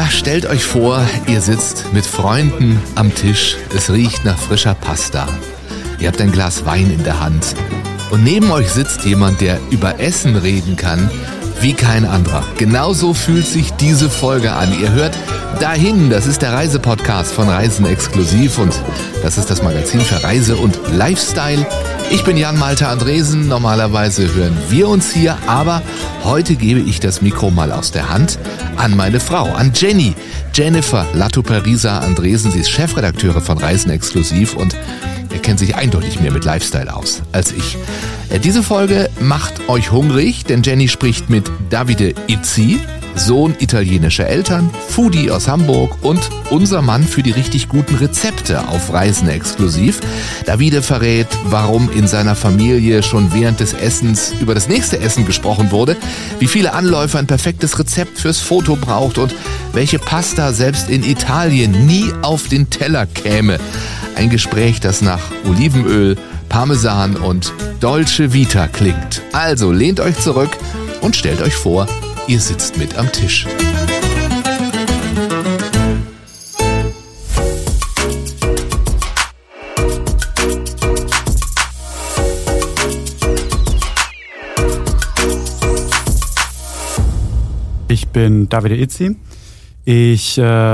stellt euch vor, ihr sitzt mit Freunden am Tisch, es riecht nach frischer Pasta. Ihr habt ein Glas Wein in der Hand und neben euch sitzt jemand, der über Essen reden kann wie kein anderer. Genauso fühlt sich diese Folge an. Ihr hört Dahin, das ist der Reisepodcast von Reisen Exklusiv und das ist das Magazin für Reise und Lifestyle. Ich bin Jan Malte Andresen, normalerweise hören wir uns hier, aber heute gebe ich das Mikro mal aus der Hand an meine Frau, an Jennifer Lattuperisa Andresen. Sie ist Chefredakteure von Reisen Exklusiv und er kennt sich eindeutig mehr mit Lifestyle aus als ich. Diese Folge macht euch hungrig, denn Jenny spricht mit Davide Izzi, Sohn italienischer Eltern, Foodie aus Hamburg und unser Mann für die richtig guten Rezepte auf Reisen Exklusiv. Davide verrät, warum in seiner Familie schon während des Essens über das nächste Essen gesprochen wurde, wie viele Anläufe ein perfektes Rezept fürs Foto braucht und welche Pasta selbst in Italien nie auf den Teller käme. Ein Gespräch, das nach Olivenöl, Parmesan und Dolce Vita klingt. Also lehnt euch zurück und stellt euch vor, ihr sitzt mit am Tisch. Ich bin Davide Izzi. Ich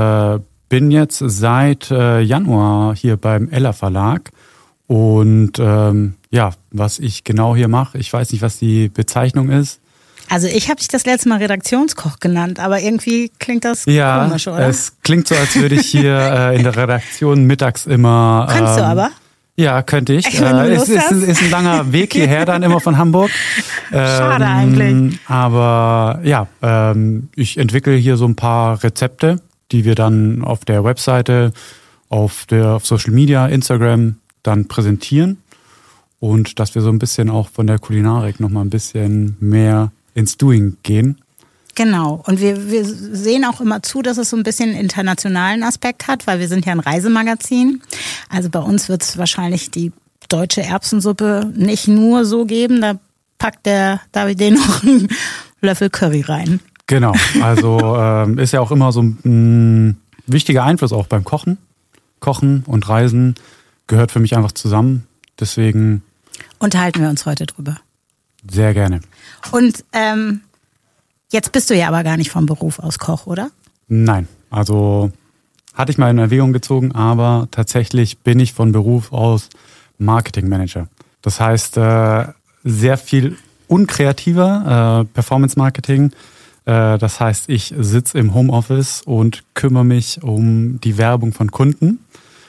bin jetzt seit Januar hier beim Ella Verlag und was ich genau hier mache, ich weiß nicht, was die Bezeichnung ist. Also ich habe dich das letzte Mal Redaktionskoch genannt, aber irgendwie klingt das komisch, oder? Ja, es klingt so, als würde ich hier in der Redaktion mittags immer... Kannst du aber? Ja, könnte ich. Es ist ein langer Weg hierher dann immer von Hamburg. Schade eigentlich. Aber ja, ich entwickle hier so ein paar Rezepte, die wir dann auf der Webseite, auf Social Media, Instagram dann präsentieren. Und dass wir so ein bisschen auch von der Kulinarik nochmal ein bisschen mehr ins Doing gehen. Genau. Und wir sehen auch immer zu, dass es so ein bisschen einen internationalen Aspekt hat, weil wir sind ja ein Reisemagazin. Also bei uns wird es wahrscheinlich die deutsche Erbsensuppe nicht nur so geben. Da packt der Davide noch einen Löffel Curry rein. Genau. Also ist ja auch immer so ein wichtiger Einfluss auch beim Kochen. Kochen und Reisen gehört für mich einfach zusammen. Deswegen unterhalten wir uns heute drüber. Sehr gerne. Und jetzt bist du ja aber gar nicht vom Beruf aus Koch, oder? Nein, also hatte ich mal in Erwägung gezogen, aber tatsächlich bin ich von Beruf aus Marketingmanager. Das heißt, sehr viel unkreativer Performance-Marketing. Das heißt, ich sitze im Homeoffice und kümmere mich um die Werbung von Kunden.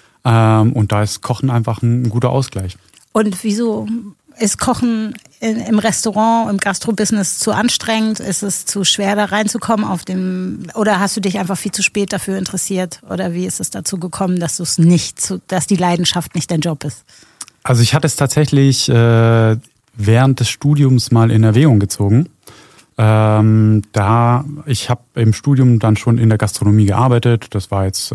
Und da ist Kochen einfach ein guter Ausgleich. Und wieso ist Kochen im Restaurant, im Gastrobusiness zu anstrengend? Ist es zu schwer, da reinzukommen oder hast du dich einfach viel zu spät dafür interessiert? Oder wie ist es dazu gekommen, dass dass die Leidenschaft nicht dein Job ist? Also ich hatte es tatsächlich während des Studiums mal in Erwägung gezogen. Ich habe im Studium dann schon in der Gastronomie gearbeitet. Das war jetzt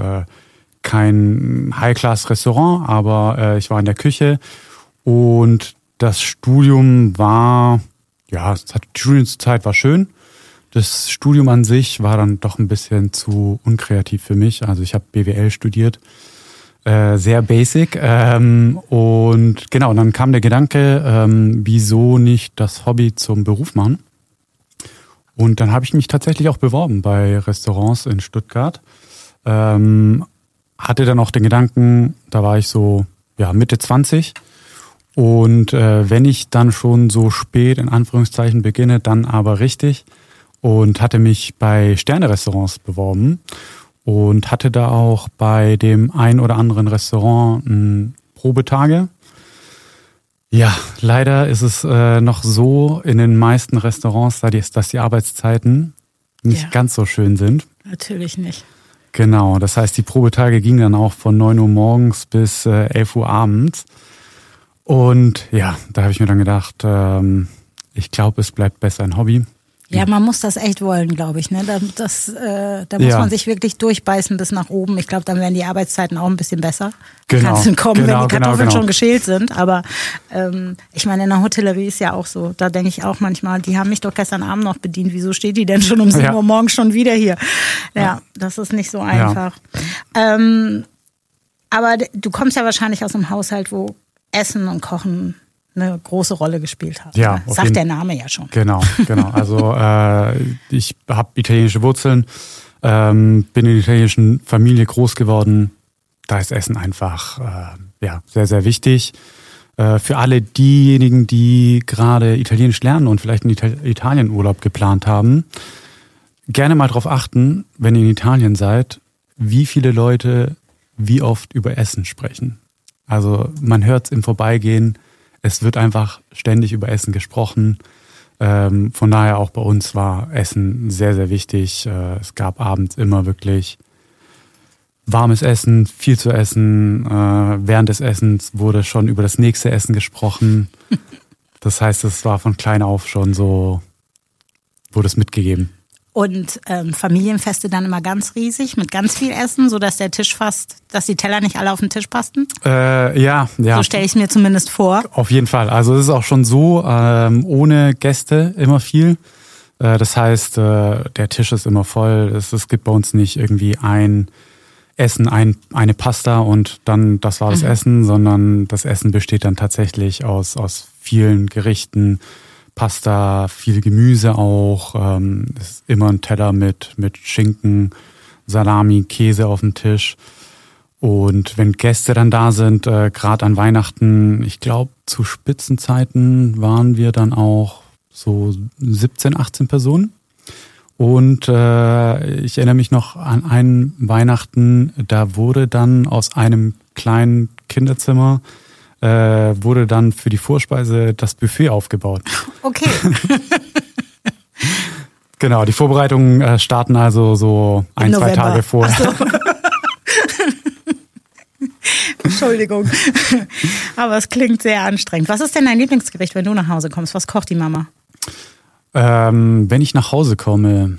kein High-Class-Restaurant, aber ich war in der Küche und das Studium die Studienzeit war schön. Das Studium an sich war dann doch ein bisschen zu unkreativ für mich. Also ich habe BWL studiert, sehr basic. Und genau, dann kam der Gedanke, wieso nicht das Hobby zum Beruf machen? Und dann habe ich mich tatsächlich auch beworben bei Restaurants in Stuttgart. Hatte dann auch den Gedanken, da war ich so Mitte 20 und wenn ich dann schon so spät in Anführungszeichen beginne, dann aber richtig und hatte mich bei Sterne-Restaurants beworben und hatte da auch bei dem ein oder anderen Restaurant Probetage. Ja, leider ist es noch so in den meisten Restaurants, dass die Arbeitszeiten nicht ganz so schön sind. Natürlich nicht. Genau, das heißt, die Probetage gingen dann auch von 9 Uhr morgens bis 11 Uhr abends. Und ja, da habe ich mir dann gedacht, ich glaube, es bleibt besser ein Hobby. Ja, man muss das echt wollen, glaube ich. Ne? Da muss man sich wirklich durchbeißen bis nach oben. Ich glaube, dann werden die Arbeitszeiten auch ein bisschen besser. Kannst du kommen, wenn die Kartoffeln schon geschält sind. Aber ich meine, in der Hotellerie ist ja auch so. Da denke ich auch manchmal, die haben mich doch gestern Abend noch bedient. Wieso steht die denn schon um 7 Uhr morgens schon wieder hier? Ja, das ist nicht so einfach. Ja. Aber du kommst ja wahrscheinlich aus einem Haushalt, wo Essen und Kochen eine große Rolle gespielt hat. Ja, sagt der Name ja schon. Genau. Also ich habe italienische Wurzeln, bin in einer italienischen Familie groß geworden. Da ist Essen einfach sehr, sehr wichtig. Für alle diejenigen, die gerade Italienisch lernen und vielleicht einen Italienurlaub geplant haben, gerne mal darauf achten, wenn ihr in Italien seid, wie viele Leute wie oft über Essen sprechen. Also man hört es im Vorbeigehen. Es wird einfach ständig über Essen gesprochen. Von daher auch bei uns war Essen sehr, sehr wichtig. Es gab abends immer wirklich warmes Essen, viel zu essen. Während des Essens wurde schon über das nächste Essen gesprochen. Das heißt, es war von klein auf schon so, wurde es mitgegeben. Und Familienfeste dann immer ganz riesig mit ganz viel Essen, sodass dass die Teller nicht alle auf den Tisch passten? Ja. So stelle ich es mir zumindest vor. Auf jeden Fall. Also es ist auch schon so, ohne Gäste immer viel. Das heißt, der Tisch ist immer voll. Es gibt bei uns nicht irgendwie ein Essen, eine Pasta und dann das war das Essen, sondern das Essen besteht dann tatsächlich aus vielen Gerichten. Pasta, viel Gemüse auch, ist immer ein Teller mit Schinken, Salami, Käse auf dem Tisch. Und wenn Gäste dann da sind, gerade an Weihnachten, ich glaube zu Spitzenzeiten waren wir dann auch so 17, 18 Personen. Und ich erinnere mich noch an einen Weihnachten, da wurde dann aus einem kleinen Kinderzimmer wurde dann für die Vorspeise das Buffet aufgebaut. Okay. Genau, die Vorbereitungen starten also so ein, zwei Tage vor. Ach so. Entschuldigung. Aber es klingt sehr anstrengend. Was ist denn dein Lieblingsgericht, wenn du nach Hause kommst? Was kocht die Mama? Wenn ich nach Hause komme,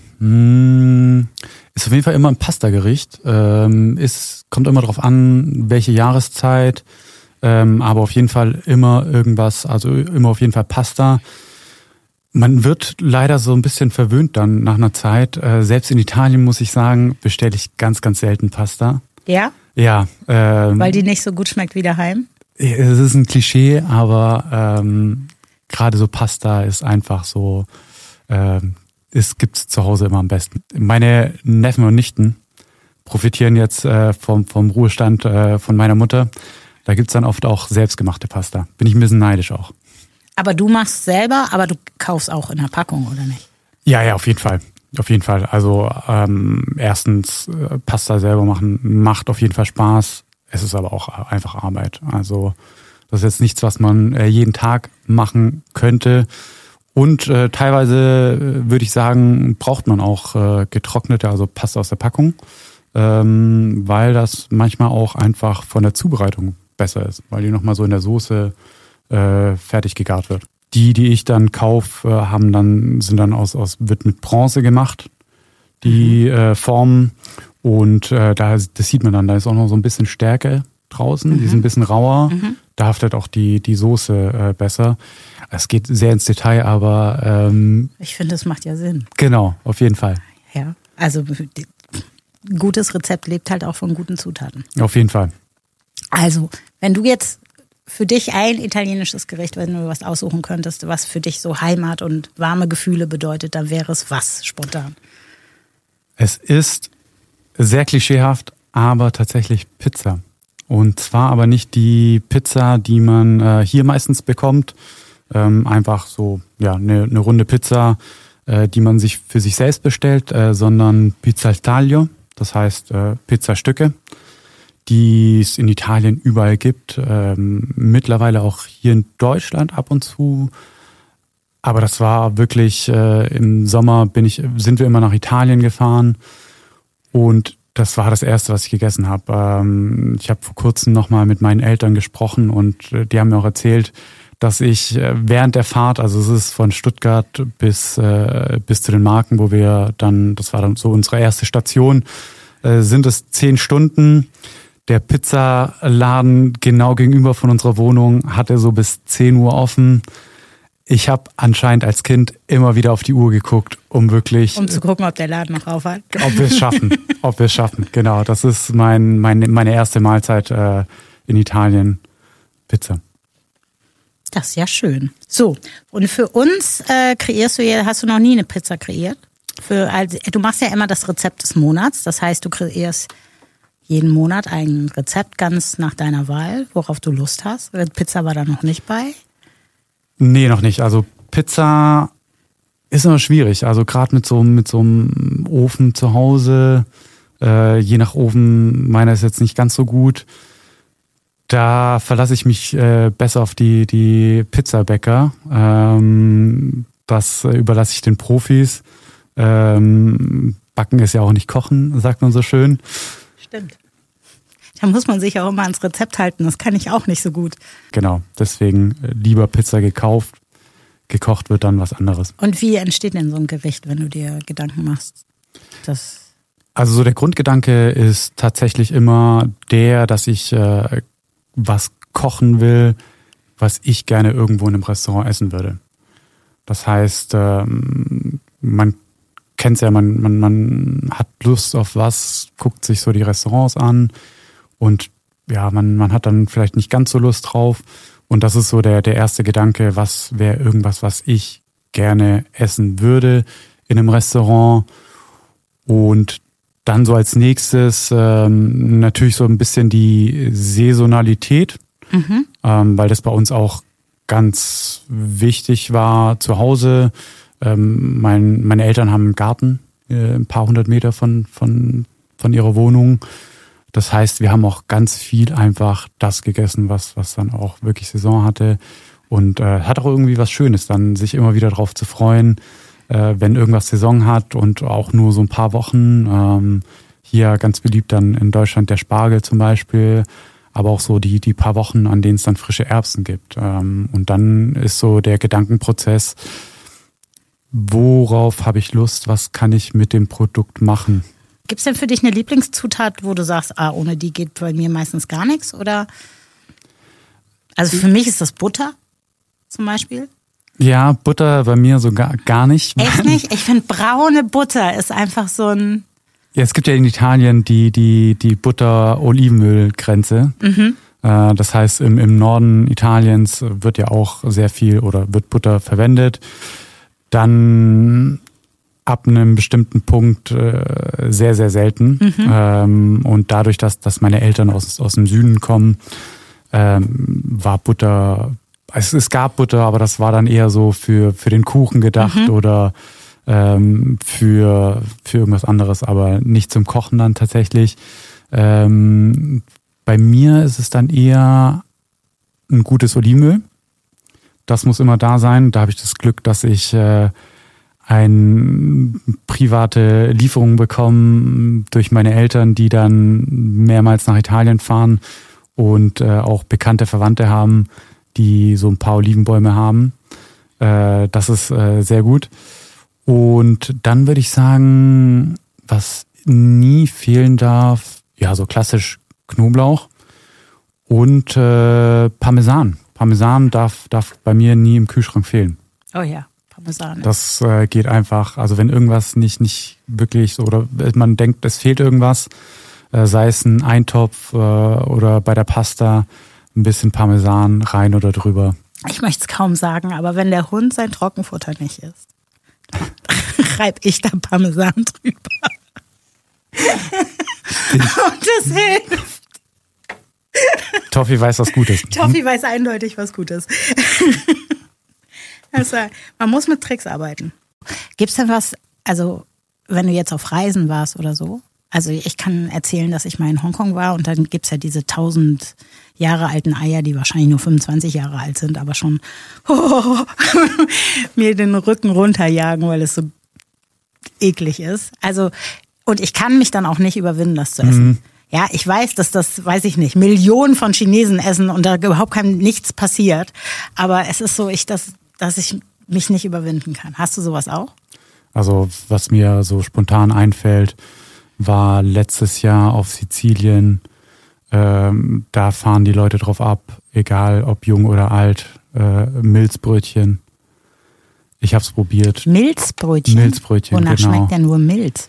ist auf jeden Fall immer ein Pastagericht. Kommt immer drauf an, welche Jahreszeit. Aber auf jeden Fall immer irgendwas, also immer auf jeden Fall Pasta. Man wird leider so ein bisschen verwöhnt dann nach einer Zeit. Selbst in Italien, muss ich sagen, bestelle ich ganz, ganz selten Pasta. Ja? Ja. Weil die nicht so gut schmeckt wie daheim? Es ist ein Klischee, aber gerade so Pasta ist einfach so, es gibt's zu Hause immer am besten. Meine Neffen und Nichten profitieren jetzt vom Ruhestand von meiner Mutter. Da gibt's dann oft auch selbstgemachte Pasta. Bin ich ein bisschen neidisch auch. Aber du machst selber, aber du kaufst auch in der Packung, oder nicht? Ja, auf jeden Fall. Auf jeden Fall. Also erstens, Pasta selber machen macht auf jeden Fall Spaß. Es ist aber auch einfach Arbeit. Also das ist jetzt nichts, was man jeden Tag machen könnte. Und teilweise würde ich sagen, braucht man auch getrocknete, also Pasta aus der Packung, weil das manchmal auch einfach von der Zubereitung besser ist, weil die nochmal so in der Soße fertig gegart wird. Die ich dann kaufe, wird mit Bronze gemacht, die Formen. Und das sieht man dann, da ist auch noch so ein bisschen Stärke draußen, die ist ein bisschen rauer. Da haftet auch die Soße besser. Es geht sehr ins Detail, aber ich finde, es macht ja Sinn. Genau, auf jeden Fall. Ja, also ein gutes Rezept lebt halt auch von guten Zutaten. Auf jeden Fall. Also, wenn du jetzt für dich ein italienisches Gericht, wenn du was aussuchen könntest, was für dich so Heimat und warme Gefühle bedeutet, dann wäre es was spontan? Es ist sehr klischeehaft, aber tatsächlich Pizza. Und zwar aber nicht die Pizza, die man hier meistens bekommt. Einfach so eine runde Pizza, die man sich für sich selbst bestellt, sondern Pizza al taglio, das heißt Pizzastücke, die es in Italien überall gibt, mittlerweile auch hier in Deutschland ab und zu. Aber das war wirklich, im Sommer sind wir immer nach Italien gefahren und das war das Erste, was ich gegessen habe. Ich habe vor kurzem nochmal mit meinen Eltern gesprochen und die haben mir auch erzählt, dass ich während der Fahrt, also es ist von Stuttgart bis zu den Marken, wo wir dann, das war dann so unsere erste Station, sind es 10 Stunden. Der Pizzaladen genau gegenüber von unserer Wohnung hatte so bis 10 Uhr offen. Ich habe anscheinend als Kind immer wieder auf die Uhr geguckt, um zu gucken, ob der Laden noch auf hat. Ob wir es schaffen. Genau, das ist meine erste Mahlzeit in Italien. Pizza. Das ist ja schön. So, und für uns hast du noch nie eine Pizza kreiert? Du machst ja immer das Rezept des Monats. Das heißt, du kreierst jeden Monat ein Rezept ganz nach deiner Wahl, worauf du Lust hast. Pizza war da noch nicht bei? Nee, noch nicht. Also Pizza ist immer schwierig. Also gerade mit so einem Ofen zu Hause, je nach Ofen, meiner ist jetzt nicht ganz so gut. Da verlasse ich mich besser auf die Pizzabäcker. Das überlasse ich den Profis. Backen ist ja auch nicht kochen, sagt man so schön. Stimmt. Da muss man sich auch immer ans Rezept halten. Das kann ich auch nicht so gut. Genau, deswegen lieber Pizza gekauft. Gekocht wird dann was anderes. Und wie entsteht denn so ein Gericht, wenn du dir Gedanken machst? Also so der Grundgedanke ist tatsächlich immer dass ich was kochen will, was ich gerne irgendwo in einem Restaurant essen würde. Das heißt, man kennt es ja, man hat Lust auf was, guckt sich so die Restaurants an und ja, man hat dann vielleicht nicht ganz so Lust drauf. Und das ist so der erste Gedanke, was wäre irgendwas, was ich gerne essen würde in einem Restaurant. Und dann so als nächstes natürlich so ein bisschen die Saisonalität, weil das bei uns auch ganz wichtig war zu Hause. Meine Eltern haben einen Garten, ein paar 100 Meter von ihrer Wohnung. Das heißt, wir haben auch ganz viel einfach das gegessen, was dann auch wirklich Saison hatte. Und hat auch irgendwie was Schönes, dann sich immer wieder drauf zu freuen, wenn irgendwas Saison hat und auch nur so ein paar Wochen. Hier ganz beliebt dann in Deutschland der Spargel zum Beispiel, aber auch so die paar Wochen, an denen es dann frische Erbsen gibt. Und dann ist so der Gedankenprozess, worauf habe ich Lust, was kann ich mit dem Produkt machen? Gibt es denn für dich eine Lieblingszutat, wo du sagst, ohne die geht bei mir meistens gar nichts? Oder? Also für mich ist das Butter zum Beispiel. Ja, Butter bei mir so gar nicht. Echt nicht? Ich finde, braune Butter ist einfach so ein... Ja, es gibt ja in Italien die Butter-Olivenöl-Grenze. Das heißt, im Norden Italiens wird ja auch sehr viel oder wird Butter verwendet. Dann ab einem bestimmten Punkt sehr, sehr selten. Und dadurch, dass meine Eltern aus dem Süden kommen, war Butter... Es gab Butter, aber das war dann eher so für den Kuchen gedacht oder für irgendwas anderes, aber nicht zum Kochen dann tatsächlich. Bei mir ist es dann eher ein gutes Olivenöl. Das muss immer da sein. Da habe ich das Glück, dass ich eine private Lieferung bekomme durch meine Eltern, die dann mehrmals nach Italien fahren und auch bekannte Verwandte haben, die so ein paar Olivenbäume haben. Das ist sehr gut. Und dann würde ich sagen, was nie fehlen darf, ja, so klassisch Knoblauch und Parmesan. Parmesan darf bei mir nie im Kühlschrank fehlen. Oh ja, Parmesan. Das geht einfach, also wenn irgendwas nicht wirklich so, oder man denkt, es fehlt irgendwas, sei es ein Eintopf oder bei der Pasta, ein bisschen Parmesan rein oder drüber. Ich möchte es kaum sagen, aber wenn der Hund sein Trockenfutter nicht isst, reibe ich da Parmesan drüber. Und das hilft. Toffi weiß, was gut ist. Toffi weiß eindeutig, was gut ist. Also, man muss mit Tricks arbeiten. Gibt es denn was, also wenn du jetzt auf Reisen warst oder so? Also ich kann erzählen, dass ich mal in Hongkong war und dann gibt es ja diese 1000 Jahre alten Eier, die wahrscheinlich nur 25 Jahre alt sind, aber schon mir den Rücken runterjagen, weil es so eklig ist. Also, und ich kann mich dann auch nicht überwinden, das zu essen. Ja, ich weiß, dass das, weiß ich nicht, Millionen von Chinesen essen und da überhaupt nichts passiert. Aber es ist so, dass ich mich nicht überwinden kann. Hast du sowas auch? Also was mir so spontan einfällt, war letztes Jahr auf Sizilien. Da fahren die Leute drauf ab, egal ob jung oder alt. Milzbrötchen. Ich habe es probiert. Milzbrötchen? Milzbrötchen, Wonach genau. schmeckt denn nur Milz?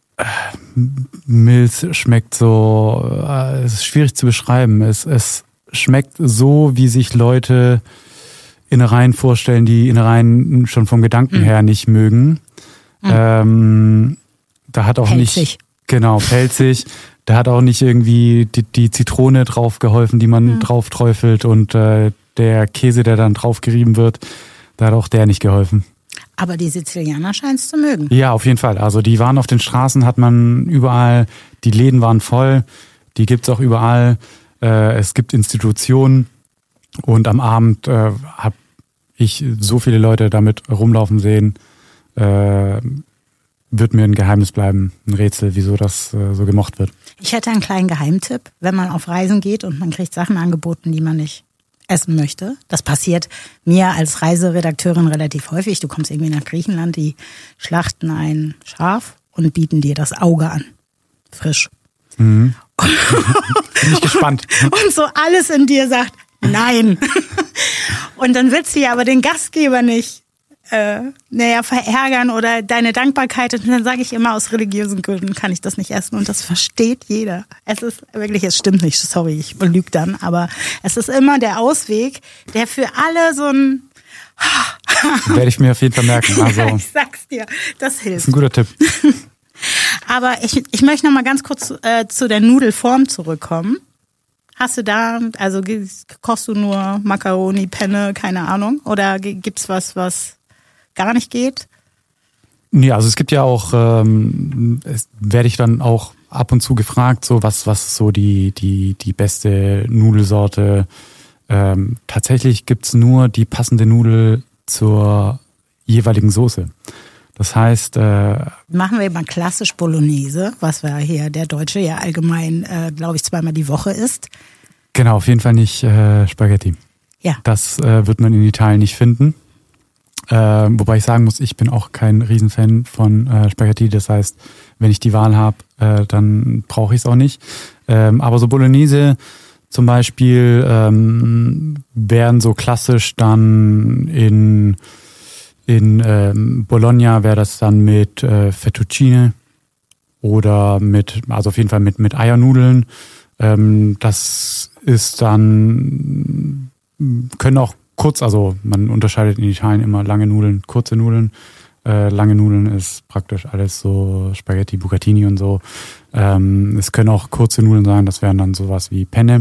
Milz schmeckt so, es ist schwierig zu beschreiben. Es schmeckt so, wie sich Leute Innereien vorstellen, die Innereien schon vom Gedanken her nicht mögen. Da hat auch pelzig. Nicht, genau, pelzig. Da hat auch nicht irgendwie die Zitrone drauf geholfen, die man drauf träufelt und der Käse, der dann drauf gerieben wird, da hat auch der nicht geholfen. Aber die Sizilianer scheinen es zu mögen. Ja, auf jeden Fall. Also die waren auf den Straßen, hat man überall, die Läden waren voll, die gibt's auch überall. Es gibt Institutionen und am Abend habe ich so viele Leute damit rumlaufen sehen. Wird mir ein Geheimnis bleiben, ein Rätsel, wieso das so gemocht wird. Ich hätte einen kleinen Geheimtipp, wenn man auf Reisen geht und man kriegt Sachen angeboten, die man nicht essen möchte. Das passiert mir als Reiseredakteurin relativ häufig. Du kommst irgendwie nach Griechenland, die schlachten ein Schaf und bieten dir das Auge an. Frisch. Bin ich gespannt. Und so alles in dir sagt, nein. Und dann willst du ja aber den Gastgeber nicht verärgern oder deine Dankbarkeit. Und dann sage ich immer, aus religiösen Gründen kann ich das nicht essen. Und das versteht jeder. Es stimmt nicht, sorry, ich lüge dann. Aber es ist immer der Ausweg, der für alle so ein... Werde ich mir auf jeden Fall merken. Also, ich sag's dir, das hilft. Das ist ein guter Tipp. Aber ich möchte noch mal ganz kurz zu der Nudelform zurückkommen. Hast du da, also kochst du nur Macaroni, Penne, keine Ahnung? Oder gibt's was gar nicht geht? Nee, also es gibt ja auch, werde ich dann auch ab und zu gefragt, so was ist so die beste Nudelsorte. Tatsächlich gibt's nur die passende Nudel zur jeweiligen Soße. Das heißt... Machen wir mal klassisch Bolognese, was wir hier, der Deutsche ja allgemein, glaube ich, zweimal die Woche isst. Genau, auf jeden Fall nicht Spaghetti. Ja. Das wird man in Italien nicht finden. Wobei ich sagen muss, ich bin auch kein Riesenfan von Spaghetti. Das heißt, wenn ich die Wahl habe, dann brauche ich es auch nicht. Aber so Bolognese zum Beispiel wären so klassisch dann in Bologna wäre das dann mit Fettuccine oder also auf jeden Fall mit Eiernudeln. Das ist dann, können auch kurz, also man unterscheidet in Italien immer lange Nudeln, kurze Nudeln. Lange Nudeln ist praktisch alles so Spaghetti, Bucatini und so. Es können auch kurze Nudeln sein, das wären dann sowas wie Penne.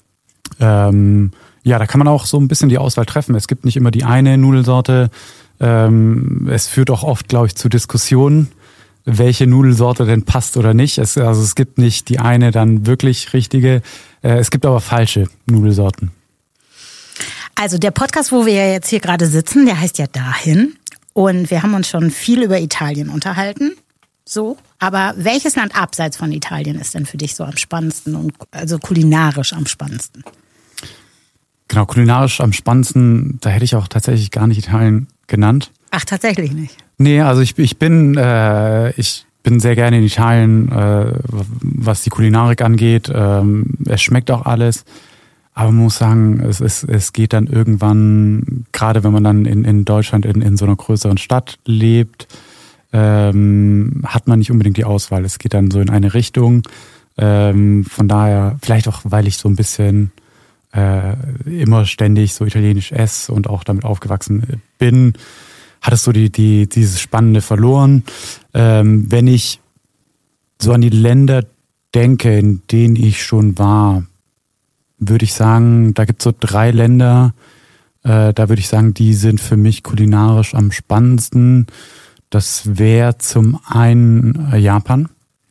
Ja, da kann man auch so ein bisschen die Auswahl treffen. Es gibt nicht immer die eine Nudelsorte. Es führt auch oft, glaube ich, zu Diskussionen, welche Nudelsorte denn passt oder nicht. Es gibt nicht die eine dann wirklich richtige. Es gibt aber falsche Nudelsorten. Also der Podcast, wo wir ja jetzt hier gerade sitzen, der heißt ja Dahin. Und wir haben uns schon viel über Italien unterhalten. So. Aber welches Land abseits von Italien ist denn für dich so am spannendsten und also kulinarisch am spannendsten? Genau, kulinarisch am spannendsten, da hätte ich auch tatsächlich gar nicht Italien genannt. Ach, tatsächlich nicht? Nee, also ich bin sehr gerne in Italien, was die Kulinarik angeht. Es schmeckt auch alles. Aber man muss sagen, es geht dann irgendwann, gerade wenn man dann in Deutschland in so einer größeren Stadt lebt, hat man nicht unbedingt die Auswahl. Es geht dann so in eine Richtung. Von daher, vielleicht auch, weil ich so ein bisschen immer ständig so italienisch esse und auch damit aufgewachsen bin, hat es so dieses Spannende verloren. Wenn ich so an die Länder denke, in denen ich schon war, würde ich sagen, da gibt es so 3 Länder, da würde ich sagen, die sind für mich kulinarisch am spannendsten. Das wäre zum einen Japan.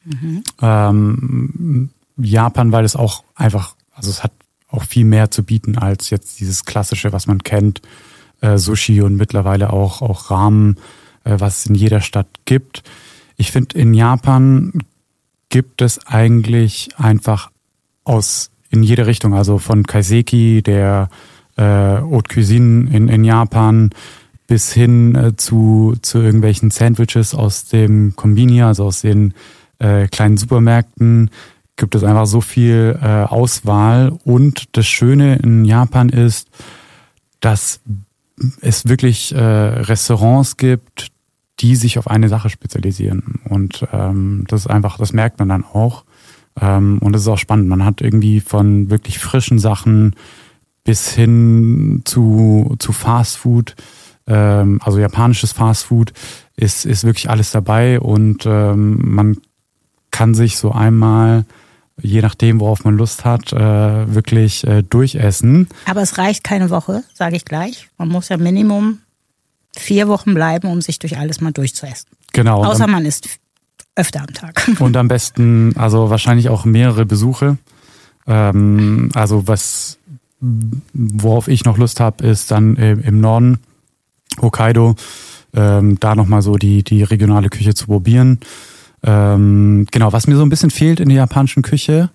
Japan, weil es auch einfach, also es hat auch viel mehr zu bieten als jetzt dieses Klassische, was man kennt, Sushi und mittlerweile auch Ramen, was es in jeder Stadt gibt. Ich finde, in Japan gibt es eigentlich einfach in jede Richtung. Also von Kaiseki, der Haute Cuisine in Japan, bis hin zu irgendwelchen Sandwiches aus dem Konbini, also aus den kleinen Supermärkten, gibt es einfach so viel Auswahl. Und das Schöne in Japan ist, dass es wirklich Restaurants gibt, die sich auf eine Sache spezialisieren. Und das merkt man dann auch. Und das ist auch spannend. Man hat irgendwie von wirklich frischen Sachen bis hin zu Fast Food, also japanisches Fast Food, ist wirklich alles dabei. Und man kann sich so einmal, je nachdem, worauf man Lust hat, wirklich durchessen. Aber es reicht keine Woche, sage ich gleich. Man muss ja Minimum 4 Wochen bleiben, um sich durch alles mal durchzuessen. Genau. Außer man isst öfter am Tag. Und am besten, also wahrscheinlich auch mehrere Besuche. Also worauf ich noch Lust habe, ist dann im Norden, Hokkaido, da nochmal so die regionale Küche zu probieren. Genau, was mir so ein bisschen fehlt in der japanischen Küche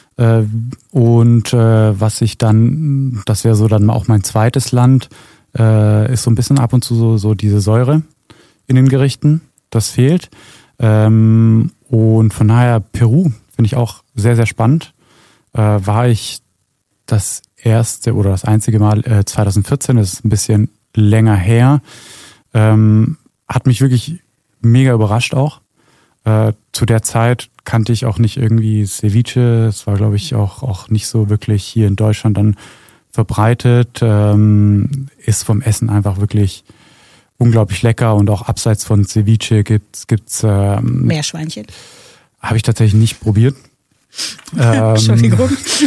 was ich dann, das wäre so dann auch mein zweites Land, ist so ein bisschen ab und zu so diese Säure in den Gerichten. Das fehlt. Und von daher Peru finde ich auch sehr, sehr spannend. War ich das erste oder das einzige Mal 2014, das ist ein bisschen länger her. Hat mich wirklich mega überrascht auch. Zu der Zeit kannte ich auch nicht irgendwie Ceviche. Es war, glaube ich, auch nicht so wirklich hier in Deutschland dann verbreitet. Ist vom Essen einfach wirklich unglaublich lecker und auch abseits von Ceviche gibt's Meerschweinchen. Habe ich tatsächlich nicht probiert. Entschuldigung.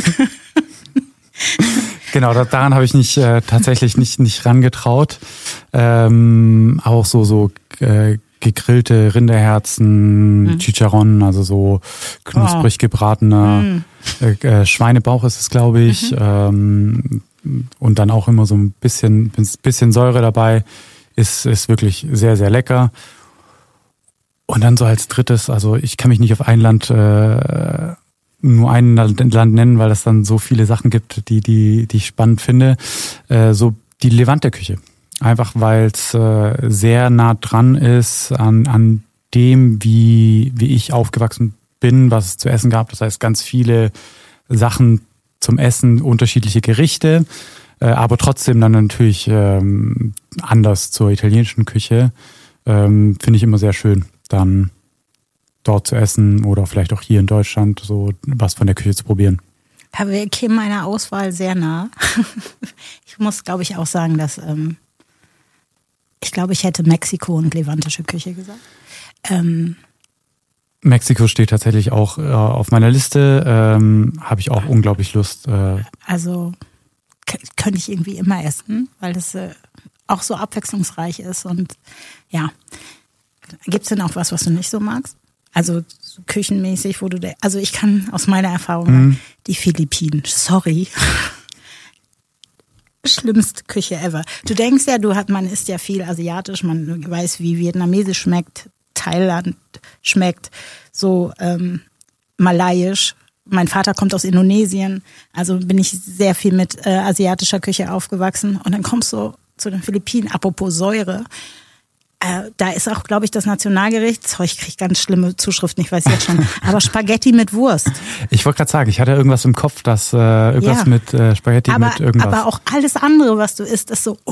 Genau, daran habe ich tatsächlich nicht rangetraut. Auch so gegrillte Rinderherzen, Chicharron, also so knusprig gebratener Schweinebauch ist es, glaube ich. Und dann auch immer so ein bisschen Säure dabei. Ist wirklich sehr, sehr lecker. Und dann so als drittes, also ich kann mich nicht auf ein Land, nur ein Land nennen, weil es dann so viele Sachen gibt, die ich spannend finde. So die Levante-Küche. Einfach weil es sehr nah dran ist an dem, wie ich aufgewachsen bin, was es zu essen gab. Das heißt, ganz viele Sachen zum Essen, unterschiedliche Gerichte, aber trotzdem dann natürlich anders zur italienischen Küche. Finde ich immer sehr schön, dann dort zu essen oder vielleicht auch hier in Deutschland so was von der Küche zu probieren. Aber wir kämen meiner Auswahl sehr nah. Ich muss, glaube ich, auch sagen, dass ich glaube, ich hätte Mexiko und levantische Küche gesagt. Mexiko steht tatsächlich auch auf meiner Liste. Habe ich auch unglaublich Lust. Also könnte ich irgendwie immer essen, weil das auch so abwechslungsreich ist. Und ja, gibt es denn auch was du nicht so magst? Also so küchenmäßig, also ich kann aus meiner Erfahrung sagen, die Philippinen, sorry. Schlimmste Küche ever. Du denkst ja, man isst ja viel asiatisch, man weiß, wie vietnamesisch schmeckt, Thailand schmeckt, so malaiisch. Mein Vater kommt aus Indonesien, also bin ich sehr viel mit asiatischer Küche aufgewachsen. Und dann kommst du zu den Philippinen, apropos Säure. Da ist auch, glaube ich, das Nationalgericht, ich kriege ganz schlimme Zuschriften, ich weiß jetzt schon, aber Spaghetti mit Wurst. Ich wollte gerade sagen, ich hatte irgendwas im Kopf, dass irgendwas mit Spaghetti mit irgendwas. Aber auch alles andere, was du isst, ist so.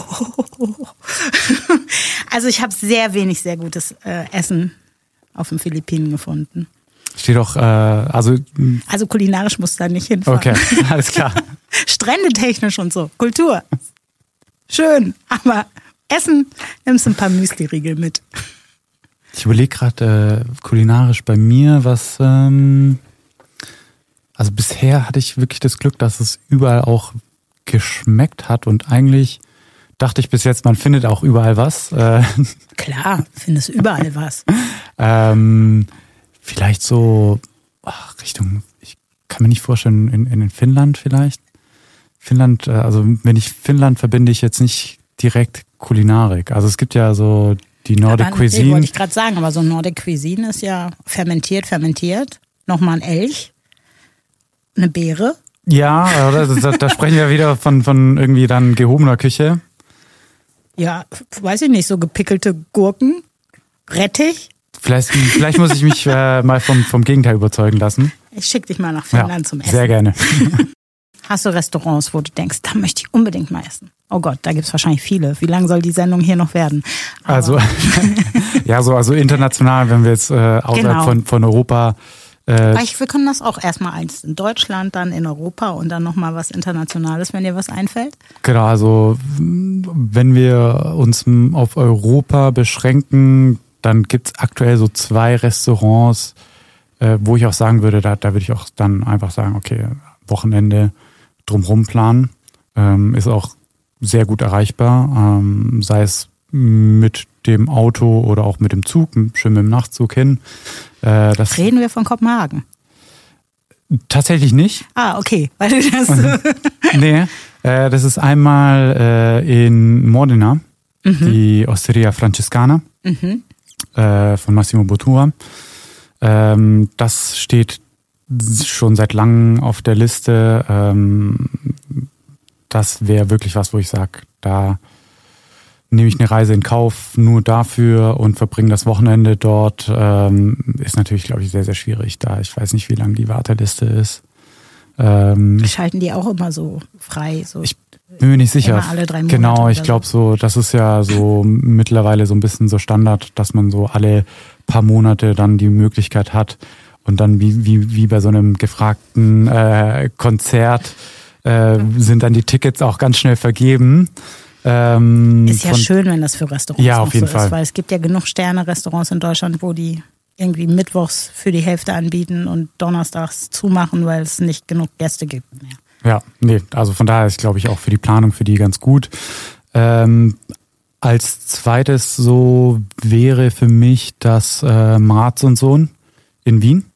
Also ich habe sehr wenig sehr gutes Essen auf den Philippinen gefunden. Steht doch, also kulinarisch musst du da nicht hinfahren. Okay, alles klar. Strände technisch und so, Kultur. Schön, aber Essen, nimmst ein paar Müsli-Riegel mit. Ich überlege gerade kulinarisch bei mir, was also bisher hatte ich wirklich das Glück, dass es überall auch geschmeckt hat und eigentlich dachte ich bis jetzt, man findet auch überall was. Klar, findest überall was. Vielleicht so Richtung, ich kann mir nicht vorstellen, in Finnland vielleicht. Finnland, also wenn ich Finnland verbinde ich jetzt nicht direkt Kulinarik. Also es gibt ja so die Nordic Cuisine. Wollte ich gerade sagen, aber so Nordic Cuisine ist ja fermentiert. nochmal ein Elch, eine Beere. Ja, da sprechen wir wieder von irgendwie dann gehobener Küche. Ja, weiß ich nicht, so gepickelte Gurken, Rettich. Vielleicht muss ich mich mal vom Gegenteil überzeugen lassen. Ich schicke dich mal nach Finnland zum Essen. Sehr gerne. Hast du Restaurants, wo du denkst, da möchte ich unbedingt mal essen? Oh Gott, da gibt's wahrscheinlich viele. Wie lang soll die Sendung hier noch werden? Aber also international, wenn wir jetzt außerhalb von Europa. Wir können das auch erstmal eins in Deutschland, dann in Europa und dann nochmal was Internationales, wenn dir was einfällt. Genau, also wenn wir uns auf Europa beschränken, dann gibt's aktuell so 2 Restaurants, wo ich auch sagen würde, da würde ich auch dann einfach sagen, okay, Wochenende drumherum planen. Ist auch sehr gut erreichbar, sei es mit dem Auto oder auch mit dem Zug, schön mit dem Nachtzug hin. Reden wir von Kopenhagen? Tatsächlich nicht. Ah, okay. Weil du das nee, das ist einmal in Modena, die Osteria Francescana von Massimo Bottura. Das steht schon seit langem auf der Liste. Das wäre wirklich was, wo ich sage, da nehme ich eine Reise in Kauf nur dafür und verbringe das Wochenende dort. Ist natürlich, glaube ich, sehr, sehr schwierig da. Ich weiß nicht, wie lang die Warteliste ist. Schalten die auch immer so frei? So ich bin mir nicht sicher. Immer alle 3 Monate. Genau, ich glaube so, das ist ja so mittlerweile so ein bisschen so Standard, dass man so alle paar Monate dann die Möglichkeit hat und dann wie bei so einem gefragten Konzert sind dann die Tickets auch ganz schnell vergeben. Ist ja schön, wenn das für Restaurants ja, auf jeden Fall ist, weil es gibt ja genug Sterne-Restaurants in Deutschland, wo die irgendwie mittwochs für die Hälfte anbieten und donnerstags zumachen, weil es nicht genug Gäste gibt mehr. Ja, nee, also von daher ist, glaube ich, auch für die Planung für die ganz gut. Als zweites so wäre für mich das Maratz und Sohn in Wien.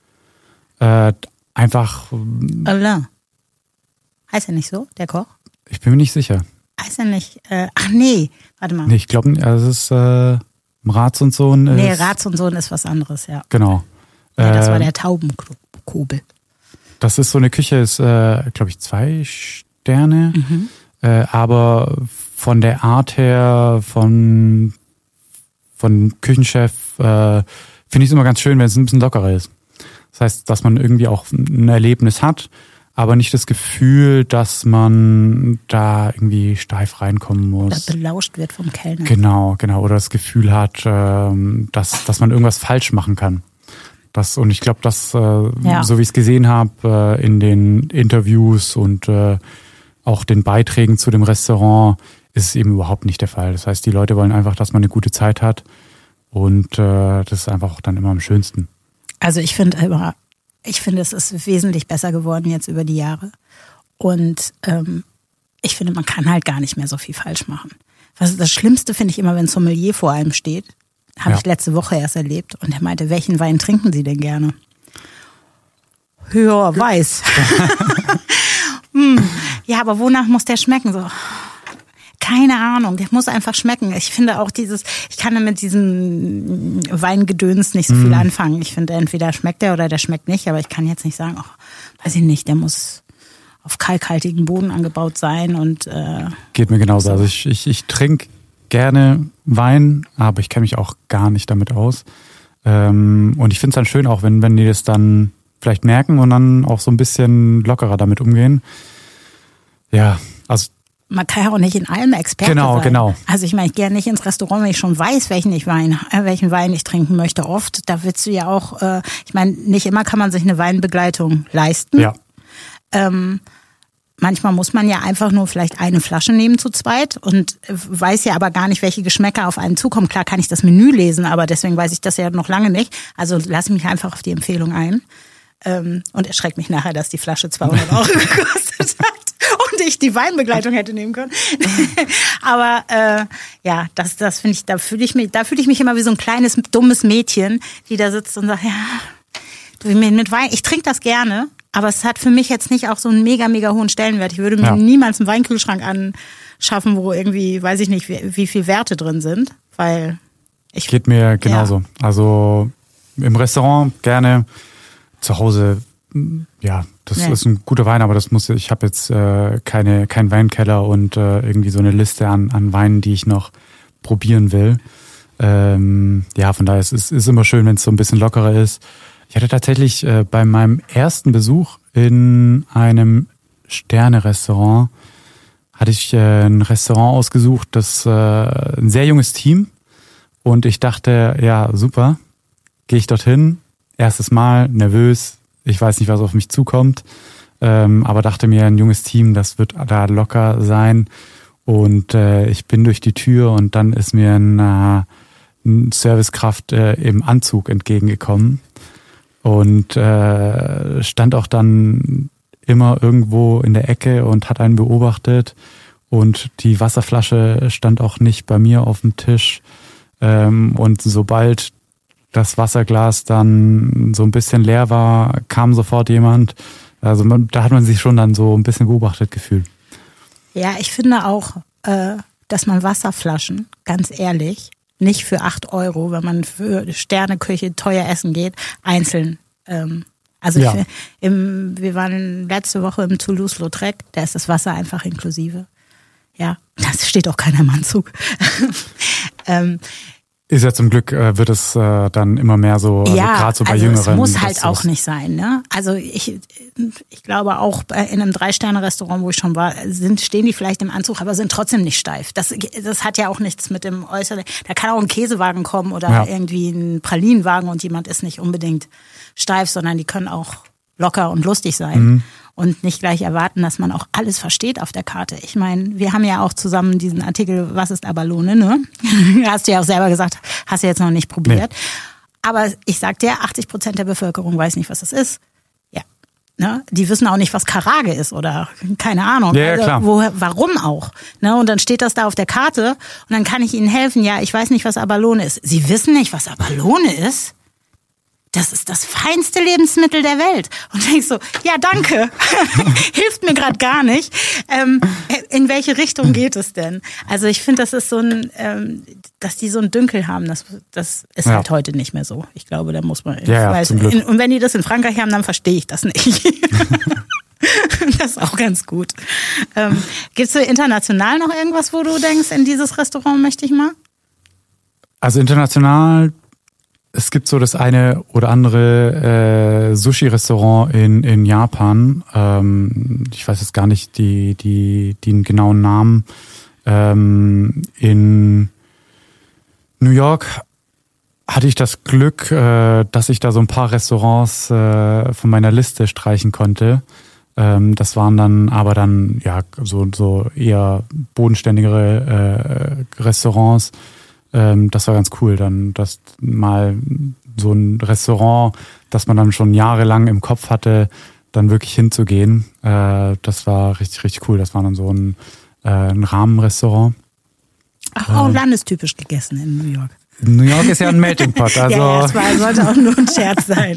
Einfach. Alain. Heißt er nicht so, der Koch? Ich bin mir nicht sicher. Heißt er nicht? Ach nee, warte mal. Nee, ich glaube, es ist Ratz und Sohn. Nee, Ratz und Sohn ist was anderes, ja. Genau. Ja, das war der Taubenkobel. Das ist so eine Küche, ist, glaube ich, 2 Sterne. Aber von der Art her, von Küchenchef, finde ich es immer ganz schön, wenn es ein bisschen lockerer ist. Das heißt, dass man irgendwie auch ein Erlebnis hat, aber nicht das Gefühl, dass man da irgendwie steif reinkommen muss. Oder belauscht wird vom Kellner. Genau. Oder das Gefühl hat, dass man irgendwas falsch machen kann. Und ich glaube, so wie ich es gesehen habe in den Interviews und auch den Beiträgen zu dem Restaurant, ist es eben überhaupt nicht der Fall. Das heißt, die Leute wollen einfach, dass man eine gute Zeit hat und das ist einfach auch dann immer am schönsten. Also ich finde, es ist wesentlich besser geworden jetzt über die Jahre. Und ich finde, man kann halt gar nicht mehr so viel falsch machen. Das Schlimmste finde ich immer, wenn ein Sommelier vor einem steht. Habe ich letzte Woche erst erlebt. Und er meinte, welchen Wein trinken Sie denn gerne? Ja, weiß. Ja, aber wonach muss der schmecken? So, keine Ahnung, der muss einfach schmecken. Ich finde auch ich kann mit diesem Weingedöns nicht so viel anfangen. Ich finde, entweder schmeckt der oder der schmeckt nicht, aber ich kann jetzt nicht sagen, weiß ich nicht, der muss auf kalkhaltigen Boden angebaut sein und geht mir genauso. So. Also ich trinke gerne Wein, aber ich kenne mich auch gar nicht damit aus. Und ich finde es dann schön auch, wenn die das dann vielleicht merken und dann auch so ein bisschen lockerer damit umgehen. Ja, also man kann ja auch nicht in allem Experte sein. Genau. Also ich meine, ich gehe nicht ins Restaurant, wenn ich schon weiß, welchen Wein ich trinken möchte. Oft, da willst du ja auch, ich meine, nicht immer kann man sich eine Weinbegleitung leisten. Ja. Manchmal muss man ja einfach nur vielleicht eine Flasche nehmen zu zweit und weiß ja aber gar nicht, welche Geschmäcker auf einen zukommen. Klar kann ich das Menü lesen, aber deswegen weiß ich das ja noch lange nicht. Also lasse mich einfach auf die Empfehlung ein. Und erschreckt mich nachher, dass die Flasche 200 € gekostet hat und ich die Weinbegleitung hätte nehmen können. Aber ja, das finde ich, da fühle ich mich immer wie so ein kleines dummes Mädchen, die da sitzt und sagt, ja, mit Wein, ich trinke das gerne, aber es hat für mich jetzt nicht auch so einen mega, mega hohen Stellenwert. Ich würde mir niemals einen Weinkühlschrank anschaffen, wo irgendwie, weiß ich nicht, wie viel Werte drin sind, weil geht mir genauso. Ja. Also im Restaurant gerne zu Hause, ja, das ist ein guter Wein, aber ich habe jetzt keinen Weinkeller und irgendwie so eine Liste an Weinen, die ich noch probieren will. Ja, von daher ist es immer schön, wenn es so ein bisschen lockerer ist. Ich hatte tatsächlich bei meinem ersten Besuch in einem Sterne-Restaurant, hatte ich ein Restaurant ausgesucht, das ein sehr junges Team, und ich dachte, ja, super, gehe ich dorthin, erstes Mal, nervös, ich weiß nicht, was auf mich zukommt, aber dachte mir, ein junges Team, das wird da locker sein, und ich bin durch die Tür und dann ist mir eine Servicekraft im Anzug entgegengekommen und stand auch dann immer irgendwo in der Ecke und hat einen beobachtet, und die Wasserflasche stand auch nicht bei mir auf dem Tisch, und sobald das Wasserglas dann so ein bisschen leer war, kam sofort jemand. Also da hat man sich schon dann so ein bisschen beobachtet gefühlt. Ja, ich finde auch, dass man Wasserflaschen, ganz ehrlich, nicht für 8 €, wenn man für Sterneküche teuer essen geht, einzeln. Wir waren letzte Woche im Toulouse-Lautrec, da ist das Wasser einfach inklusive. Ja, das steht auch keiner im Anzug. Ist ja zum Glück, wird es dann immer mehr so, also gerade so bei Jüngeren. Es muss halt auch nicht sein, ne? Also ich glaube auch in einem 3-Sterne-Restaurant, wo ich schon war, stehen die vielleicht im Anzug, aber sind trotzdem nicht steif. Das hat ja auch nichts mit dem Äußeren. Da kann auch ein Käsewagen kommen oder irgendwie ein Pralinenwagen und jemand ist nicht unbedingt steif, sondern die können auch locker und lustig sein. Und nicht gleich erwarten, dass man auch alles versteht auf der Karte. Ich meine, wir haben ja auch zusammen diesen Artikel, was ist Abalone, ne? Hast du ja auch selber gesagt, hast du jetzt noch nicht probiert. Nee. Aber ich sag dir, 80% der Bevölkerung weiß nicht, was das ist. Ja. Ne? Die wissen auch nicht, was Karage ist oder keine Ahnung. Ja, also, klar. Warum auch? Ne? Und dann steht das da auf der Karte und dann kann ich ihnen helfen. Ja, ich weiß nicht, was Abalone ist. Sie wissen nicht, was Abalone ist? Das ist das feinste Lebensmittel der Welt. Und denkst so, ja, danke. Hilft mir gerade gar nicht. In welche Richtung geht es denn? Also ich finde, das ist so dass die so einen Dünkel haben, das ist halt heute nicht mehr so. Ich glaube, da muss man... und wenn die das in Frankreich haben, dann verstehe ich das nicht. Das ist auch ganz gut. Gibt's so international noch irgendwas, wo du denkst, in dieses Restaurant möchte ich mal? Also international... Es gibt so das eine oder andere Sushi-Restaurant in Japan. Ich weiß jetzt gar nicht den genauen Namen. In New York hatte ich das Glück, dass ich da so ein paar Restaurants von meiner Liste streichen konnte. Das waren dann so eher bodenständigere Restaurants. Das war ganz cool, dann das mal so ein Restaurant, das man dann schon jahrelang im Kopf hatte, dann wirklich hinzugehen. Das war richtig, richtig cool. Das war dann so ein Rahmenrestaurant. Ach, auch landestypisch gegessen in New York. New York ist ja ein Melting Pot. Also ja, das sollte auch nur ein Scherz sein.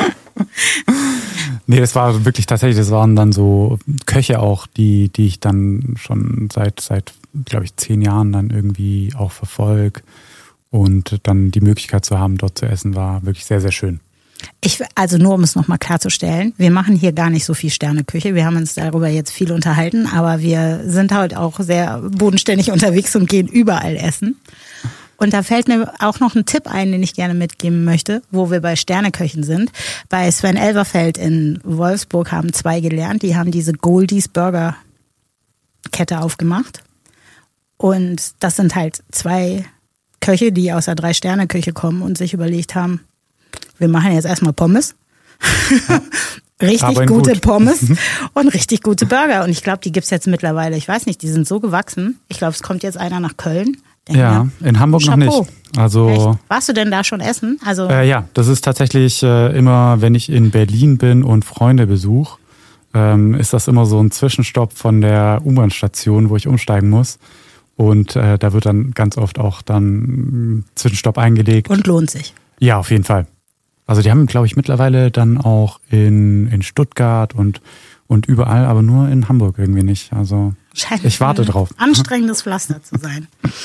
Nee, das war wirklich tatsächlich, das waren dann so Köche auch, die ich dann schon seit glaube ich 10 Jahren dann irgendwie auch verfolge, und dann die Möglichkeit zu haben, dort zu essen, war wirklich sehr, sehr schön. Also nur um es nochmal klarzustellen, wir machen hier gar nicht so viel Sterneküche, wir haben uns darüber jetzt viel unterhalten, aber wir sind halt auch sehr bodenständig unterwegs und gehen überall essen. Und da fällt mir auch noch ein Tipp ein, den ich gerne mitgeben möchte, wo wir bei Sterneköchen sind. Bei Sven Elverfeld in Wolfsburg haben 2 gelernt, die haben diese Goldies Burger Kette aufgemacht. Und das sind halt 2 Köche, die aus der 3-Sterne-Küche kommen und sich überlegt haben, wir machen jetzt erstmal Pommes. Richtig gute Pommes und richtig gute Burger. Und ich glaube, die gibt's jetzt mittlerweile, ich weiß nicht, die sind so gewachsen. Ich glaube, es kommt jetzt einer nach Köln. In Hamburg Chapeau. Noch nicht. Also echt? Warst du denn da schon essen? Also ja, das ist tatsächlich immer, wenn ich in Berlin bin und Freunde besuche, ist das immer so ein Zwischenstopp von der U-Bahn-Station, wo ich umsteigen muss. Und da wird dann ganz oft auch dann Zwischenstopp eingelegt. Und lohnt sich. Ja, auf jeden Fall. Also die haben, glaube ich, mittlerweile dann auch in Stuttgart und überall, aber nur in Hamburg irgendwie nicht. Also scheint ich warte drauf. Anstrengendes Pflaster zu sein.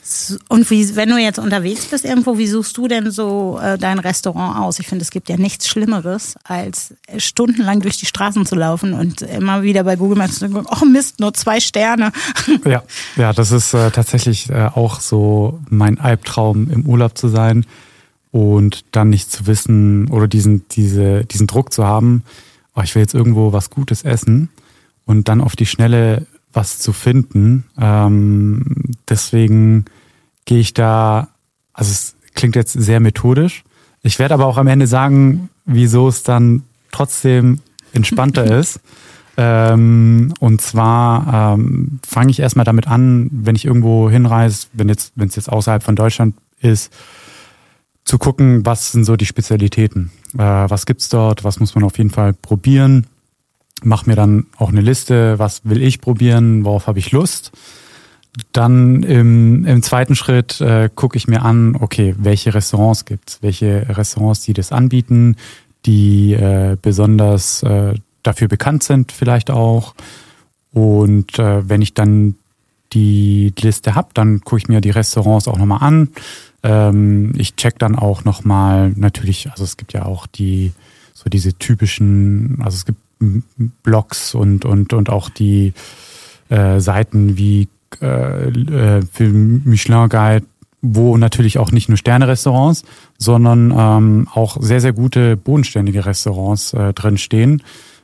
Und wenn du jetzt unterwegs bist irgendwo, wie suchst du denn so dein Restaurant aus? Ich finde, es gibt ja nichts Schlimmeres, als stundenlang durch die Straßen zu laufen und immer wieder bei Google Maps zu gucken, oh Mist, nur 2 Sterne. Ja, das ist tatsächlich auch so mein Albtraum, im Urlaub zu sein und dann nicht zu wissen oder diesen Druck zu haben, oh, ich will jetzt irgendwo was Gutes essen und dann auf die Schnelle was zu finden. Deswegen gehe ich da, also es klingt jetzt sehr methodisch. Ich werde aber auch am Ende sagen, wieso es dann trotzdem entspannter ist. Und zwar fange ich erstmal damit an, wenn ich irgendwo hinreise, wenn es jetzt außerhalb von Deutschland ist, zu gucken, was sind so die Spezialitäten. Was gibt's dort, was muss man auf jeden Fall probieren. Mach mir dann auch eine Liste, was will ich probieren, worauf habe ich Lust. Dann im zweiten Schritt gucke ich mir an, okay, welche Restaurants gibt's, welche Restaurants, die das anbieten, die besonders dafür bekannt sind vielleicht auch. Und wenn ich dann die Liste habe, dann gucke ich mir die Restaurants auch nochmal an. Ich check dann auch nochmal natürlich, also es gibt ja auch diese typischen, also es gibt Blogs und auch die Seiten wie für Michelin Guide, wo natürlich auch nicht nur Sterne-Restaurants, sondern auch sehr, sehr gute bodenständige Restaurants drin stehen.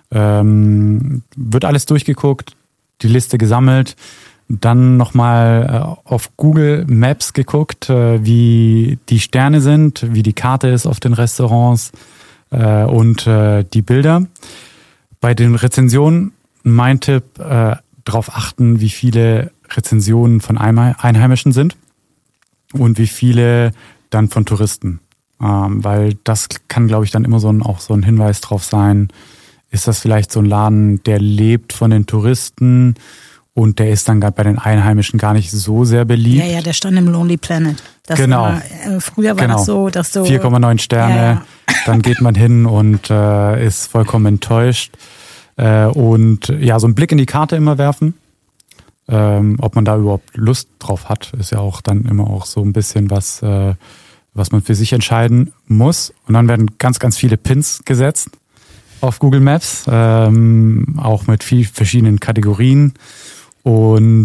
Wird alles durchgeguckt, die Liste gesammelt, dann nochmal auf Google Maps geguckt, wie die Sterne sind, wie die Karte ist auf den Restaurants und die Bilder. Bei den Rezensionen, mein Tipp, darauf achten, wie viele Rezensionen von Einheimischen sind und wie viele dann von Touristen. Weil das kann, glaube ich, dann immer auch so ein Hinweis drauf sein, ist das vielleicht so ein Laden, der lebt von den Touristen und der ist dann gerade bei den Einheimischen gar nicht so sehr beliebt. Ja, der stand im Lonely Planet. Genau. Früher war das so, dass du 4,9 Sterne, ja. Dann geht man hin und ist vollkommen enttäuscht. Und ja, so einen Blick in die Karte immer werfen. Ob man da überhaupt Lust drauf hat, ist ja auch dann immer auch so ein bisschen was man für sich entscheiden muss. Und dann werden ganz, ganz viele Pins gesetzt auf Google Maps, auch mit viel verschiedenen Kategorien. Und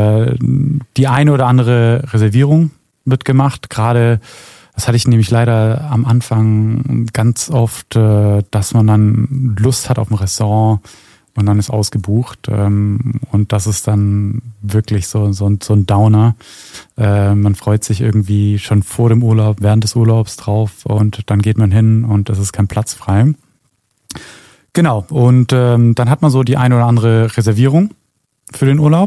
die eine oder andere Reservierung wird gemacht. Gerade, das hatte ich nämlich leider am Anfang ganz oft, dass man dann Lust hat auf ein Restaurant und dann ist ausgebucht. Und das ist dann wirklich so ein Downer. Man freut sich irgendwie schon vor dem Urlaub, während des Urlaubs drauf und dann geht man hin und es ist kein Platz frei. Genau, und dann hat man so die eine oder andere Reservierung für den Urlaub.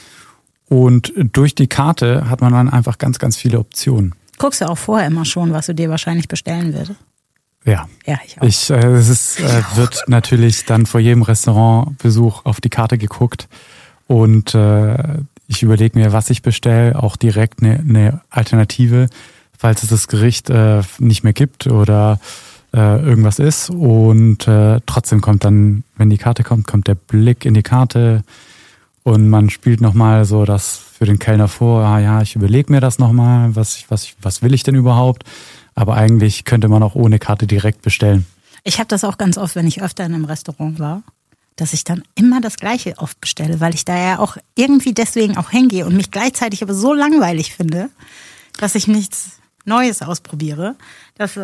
Und durch die Karte hat man dann einfach ganz, ganz viele Optionen. Guckst du auch vorher immer schon, was du dir wahrscheinlich bestellen würdest? Ja, ich auch. Wird natürlich dann vor jedem Restaurantbesuch auf die Karte geguckt und ich überlege mir, was ich bestelle, auch direkt eine Alternative, falls es das Gericht nicht mehr gibt oder irgendwas ist. Und trotzdem kommt dann, wenn die Karte kommt der Blick in die Karte und man spielt nochmal so das für den Kellner vor, ich überlege mir das nochmal, was will ich denn überhaupt? Aber eigentlich könnte man auch ohne Karte direkt bestellen. Ich habe das auch ganz oft, wenn ich öfter in einem Restaurant war, dass ich dann immer das Gleiche oft bestelle, weil ich da ja auch irgendwie deswegen auch hingehe und mich gleichzeitig aber so langweilig finde, dass ich nichts Neues ausprobiere. Das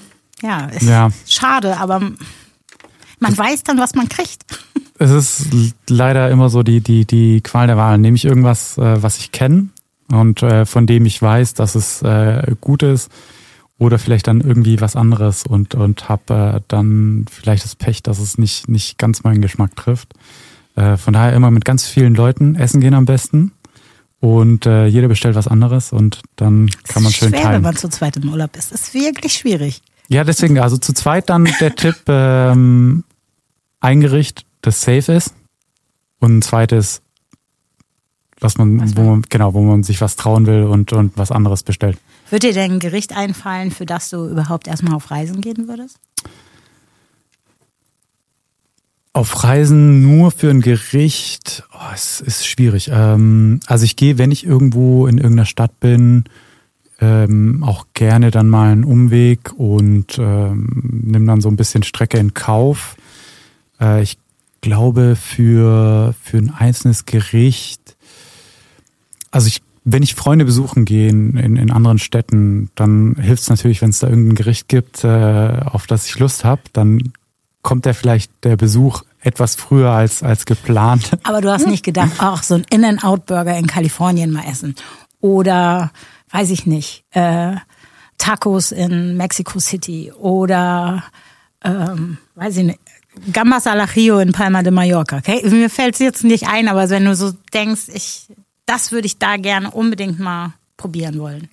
ist schade, aber man weiß dann, was man kriegt. Es ist leider immer so die Qual der Wahl. Nehme ich irgendwas, was ich kenne und von dem ich weiß, dass es gut ist, oder vielleicht dann irgendwie was anderes und habe dann vielleicht das Pech, dass es nicht ganz meinen Geschmack trifft. Von daher immer mit ganz vielen Leuten essen gehen am besten und jeder bestellt was anderes und dann kann man schön teilen. Schwer, wenn man zu zweit im Urlaub ist. Das ist wirklich schwierig. Ja, deswegen, also zu zweit dann der Tipp, ein Gericht, das safe ist und ein zweites, wo man sich was trauen will und was anderes bestellt. Wird dir denn ein Gericht einfallen, für das du überhaupt erstmal auf Reisen gehen würdest? Auf Reisen nur für ein Gericht, es ist schwierig. Also ich gehe, wenn ich irgendwo in irgendeiner Stadt bin, auch gerne dann mal einen Umweg und nimm dann so ein bisschen Strecke in Kauf. Ich glaube, für ein einzelnes Gericht, also wenn ich Freunde besuchen gehe in anderen Städten, dann hilft es natürlich, wenn es da irgendein Gericht gibt, auf das ich Lust habe, dann kommt vielleicht der Besuch etwas früher als geplant. Aber du hast nicht gedacht, ach, so ein In-N-Out-Burger in Kalifornien mal essen. Oder, weiß ich nicht, Tacos in Mexico City. Oder, weiß ich nicht, Gambas al Ajillo in Palma de Mallorca. Okay? Mir fällt es jetzt nicht ein, aber wenn du so denkst, das würde ich da gerne unbedingt mal probieren wollen.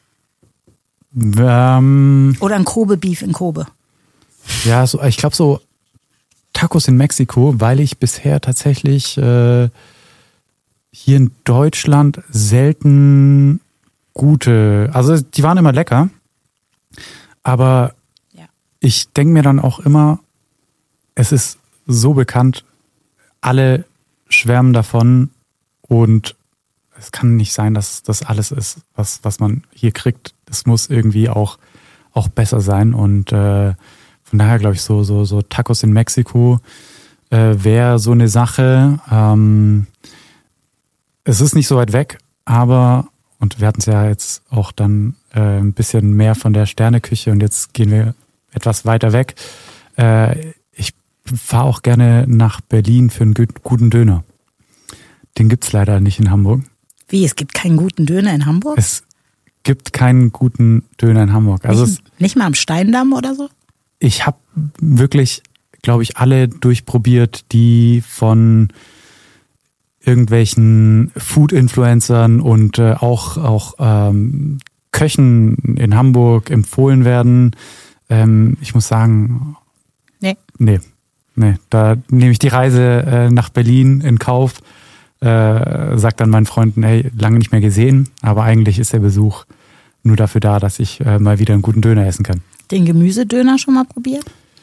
Oder ein Kobe-Beef in Kobe. Ja, ich glaube so Tacos in Mexiko, weil ich bisher tatsächlich hier in Deutschland selten gute, also die waren immer lecker, aber ich denke mir dann auch immer, es ist so bekannt, alle schwärmen davon und es kann nicht sein, dass das alles ist, was man hier kriegt. Es muss irgendwie auch besser sein und von daher glaube ich, so Tacos in Mexiko wäre so eine Sache. Es ist nicht so weit weg, aber, und wir hatten es ja jetzt auch dann ein bisschen mehr von der Sterneküche und jetzt gehen wir etwas weiter weg. Ich fahre auch gerne nach Berlin für einen guten Döner. Den gibt's leider nicht in Hamburg. Wie, es gibt keinen guten Döner in Hamburg? Es gibt keinen guten Döner in Hamburg. Also nicht mal am Steindamm oder so? Ich habe wirklich, glaube ich, alle durchprobiert, die von irgendwelchen Food-Influencern und auch Köchen in Hamburg empfohlen werden. Ich muss sagen, nee, da nehme ich die Reise nach Berlin in Kauf, sag dann meinen Freunden, hey, lange nicht mehr gesehen, aber eigentlich ist der Besuch nur dafür da, dass ich mal wieder einen guten Döner essen kann. Den Gemüsedöner schon mal probiert?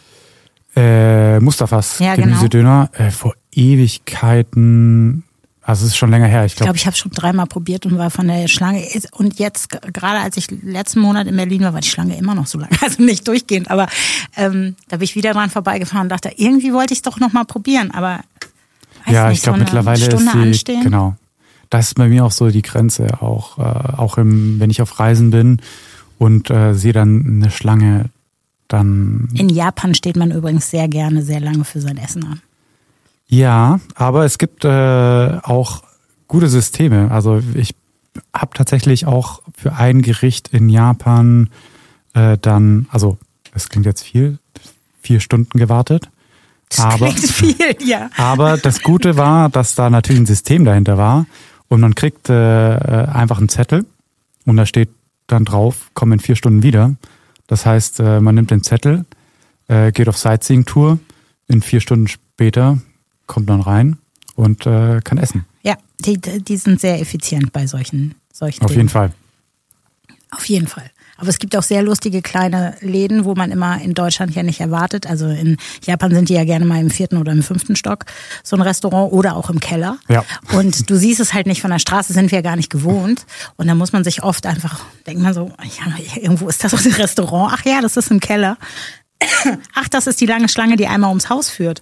Mustafas Gemüsedöner. Genau. Vor Ewigkeiten, also es ist schon länger her. Ich glaube, ich habe schon 3-mal probiert und war von der Schlange. Und jetzt, gerade als ich letzten Monat in Berlin war die Schlange immer noch so lang. Also nicht durchgehend, aber da bin ich wieder dran vorbeigefahren und dachte, irgendwie wollte ich es doch noch mal probieren. Aber ja, ich glaube, mittlerweile ist sie, genau. Das ist bei mir auch so die Grenze, auch wenn ich auf Reisen bin und sehe dann eine Schlange, dann... In Japan steht man übrigens sehr gerne sehr lange für sein Essen an. Ja, aber es gibt auch gute Systeme. Also ich habe tatsächlich auch für ein Gericht in Japan also es klingt jetzt viel, 4 Stunden gewartet. Das klingt viel, ja. Aber das Gute war, dass da natürlich ein System dahinter war und man kriegt einfach einen Zettel und da steht dann drauf, komm in 4 Stunden wieder. Das heißt, man nimmt den Zettel, geht auf Sightseeing-Tour, in 4 Stunden später kommt man rein und kann essen. Ja, die sind sehr effizient bei solchen Auf Dingen. Jeden Fall. Auf jeden Fall. Aber es gibt auch sehr lustige kleine Läden, wo man immer in Deutschland ja nicht erwartet. Also in Japan sind die ja gerne mal im 4. oder im 5. Stock, so ein Restaurant, oder auch im Keller. Ja. Und du siehst es halt nicht von der Straße, sind wir ja gar nicht gewohnt. Und dann muss man sich oft einfach, denkt man so, ja, irgendwo ist das doch ein Restaurant. Ach ja, das ist im Keller. Ach, das ist die lange Schlange, die einmal ums Haus führt.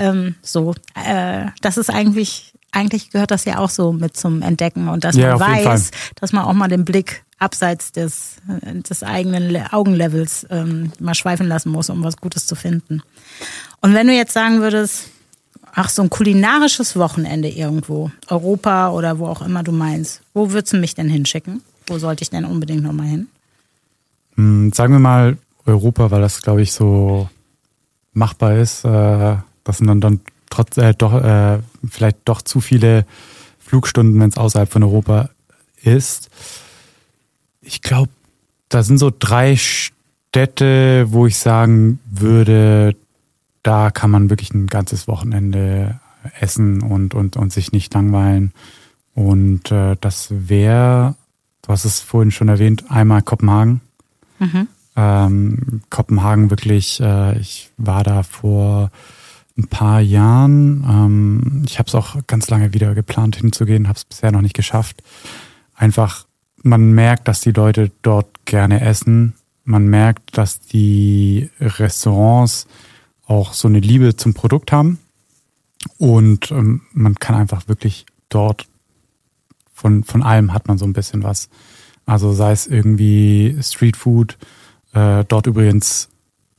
Das ist eigentlich gehört das ja auch so mit zum Entdecken und dass man weiß, dass man auch mal den Blick abseits des eigenen Augenlevels mal schweifen lassen muss, um was Gutes zu finden. Und wenn du jetzt sagen würdest, ach, so ein kulinarisches Wochenende irgendwo, Europa oder wo auch immer du meinst, wo würdest du mich denn hinschicken? Wo sollte ich denn unbedingt nochmal hin? Sagen wir mal Europa, weil das, glaube ich, so machbar ist. Das sind dann vielleicht doch zu viele Flugstunden, wenn es außerhalb von Europa ist. Ich glaube, da sind so 3 Städte, wo ich sagen würde, da kann man wirklich ein ganzes Wochenende essen und sich nicht langweilen. Und das wäre, du hast es vorhin schon erwähnt, einmal Kopenhagen. Mhm. Kopenhagen wirklich, ich war da vor ein paar Jahren. Ich habe es auch ganz lange wieder geplant hinzugehen, habe es bisher noch nicht geschafft. Einfach, man merkt, dass die Leute dort gerne essen. Man merkt, dass die Restaurants auch so eine Liebe zum Produkt haben. Und man kann einfach wirklich dort, von allem hat man so ein bisschen was. Also sei es irgendwie Streetfood, dort übrigens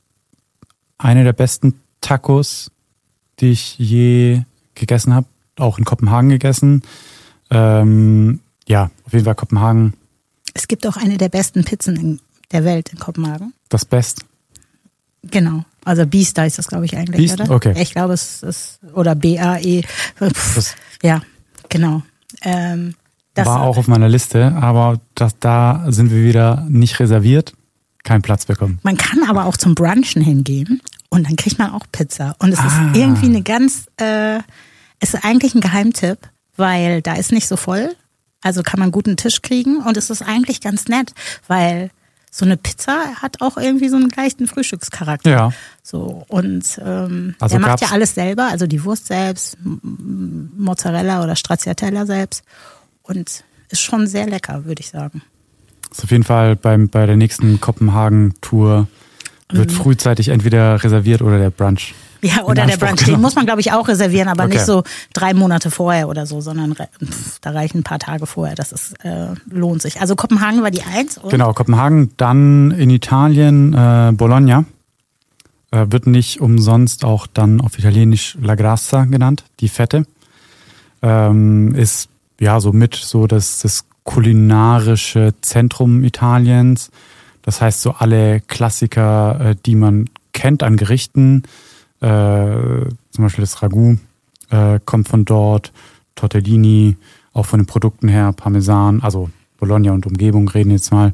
eine der besten Tacos, die ich je gegessen habe, auch in Kopenhagen gegessen. Ja, auf jeden Fall Kopenhagen. Es gibt auch eine der besten Pizzen der Welt in Kopenhagen. Das Best? Genau. Also Beast heißt das, glaube ich, eigentlich, Beast? oder? Okay. Ich glaube, es ist, oder BAE. Ja, genau. Das war auch auf meiner Liste, aber da sind wir wieder nicht reserviert, keinen Platz bekommen. Man kann aber auch zum Brunchen hingehen und dann kriegt man auch Pizza. Und es ist irgendwie eine es ist eigentlich ein Geheimtipp, weil da ist nicht so voll. Also kann man guten Tisch kriegen und es ist eigentlich ganz nett, weil so eine Pizza hat auch irgendwie so einen leichten Frühstückscharakter. Ja. So, und also er macht ja alles selber, also die Wurst selbst, Mozzarella oder Stracciatella selbst. Und ist schon sehr lecker, würde ich sagen. Ist auf jeden Fall bei der nächsten Kopenhagen-Tour wird frühzeitig entweder reserviert oder der Brunch. Ja, oder der Brunch. Den muss man, glaube ich, auch reservieren, aber Okay. nicht so 3 Monate vorher oder so, sondern da reichen ein paar Tage vorher. Das ist, lohnt sich. Also Kopenhagen war die 1, oder? Genau, Kopenhagen, dann in Italien Bologna. Wird nicht umsonst auch dann auf Italienisch La Grassa genannt, die Fette. Ist ja somit so das kulinarische Zentrum Italiens. Das heißt, so alle Klassiker, die man kennt an Gerichten, zum Beispiel das Ragout kommt von dort, Tortellini, auch von den Produkten her, Parmesan, also Bologna und Umgebung reden jetzt mal,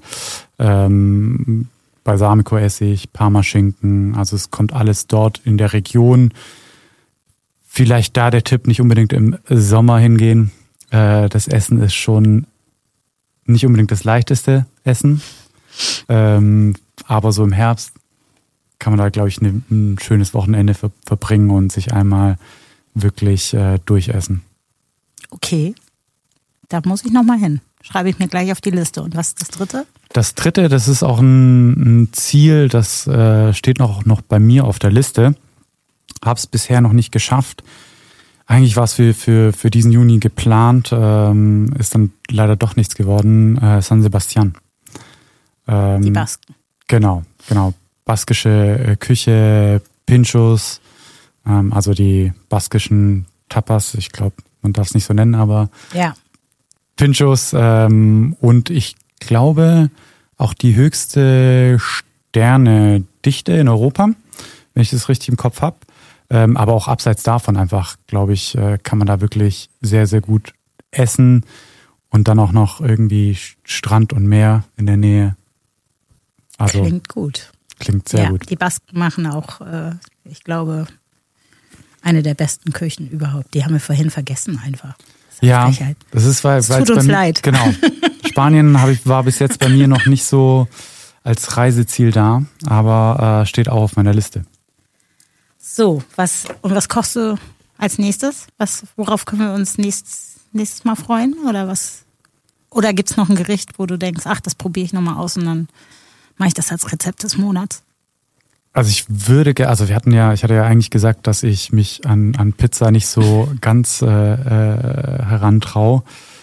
Balsamico-Essig, Parmaschinken, also es kommt alles dort in der Region. Vielleicht da der Tipp, nicht unbedingt im Sommer hingehen. Das Essen ist schon nicht unbedingt das leichteste Essen, aber so im Herbst kann man da, glaube ich, ein schönes Wochenende verbringen und sich einmal wirklich durchessen. Okay, da muss ich nochmal hin. Schreibe ich mir gleich auf die Liste. Und was ist das dritte? Das dritte, das ist auch ein Ziel, das steht noch bei mir auf der Liste. Hab's bisher noch nicht geschafft. Eigentlich war es für diesen Juni geplant, ist dann leider doch nichts geworden. San Sebastian. Die Basken. Genau. Baskische Küche, Pinchos, also die baskischen Tapas. Ich glaube, man darf es nicht so nennen, aber Ja. Pinchos und ich glaube auch die höchste Sternedichte in Europa, wenn ich das richtig im Kopf habe. Aber auch abseits davon einfach, glaube ich, kann man da wirklich sehr, sehr gut essen und dann auch noch irgendwie Strand und Meer in der Nähe. Also Klingt gut. klingt sehr gut. Die Basken machen auch, ich glaube, eine der besten Küchen überhaupt. Die haben wir vorhin vergessen einfach. Ja, das ist, weil es tut uns leid. Genau. Spanien war bis jetzt bei mir noch nicht so als Reiseziel da, aber steht auch auf meiner Liste. So, was kochst du als nächstes? Worauf können wir uns nächstes Mal freuen? Oder was? Oder gibt es noch ein Gericht, wo du denkst, ach, das probiere ich nochmal aus und dann mache ich das als Rezept des Monats? Also ich hatte ja eigentlich gesagt, dass ich mich an Pizza nicht so ganz herantraue.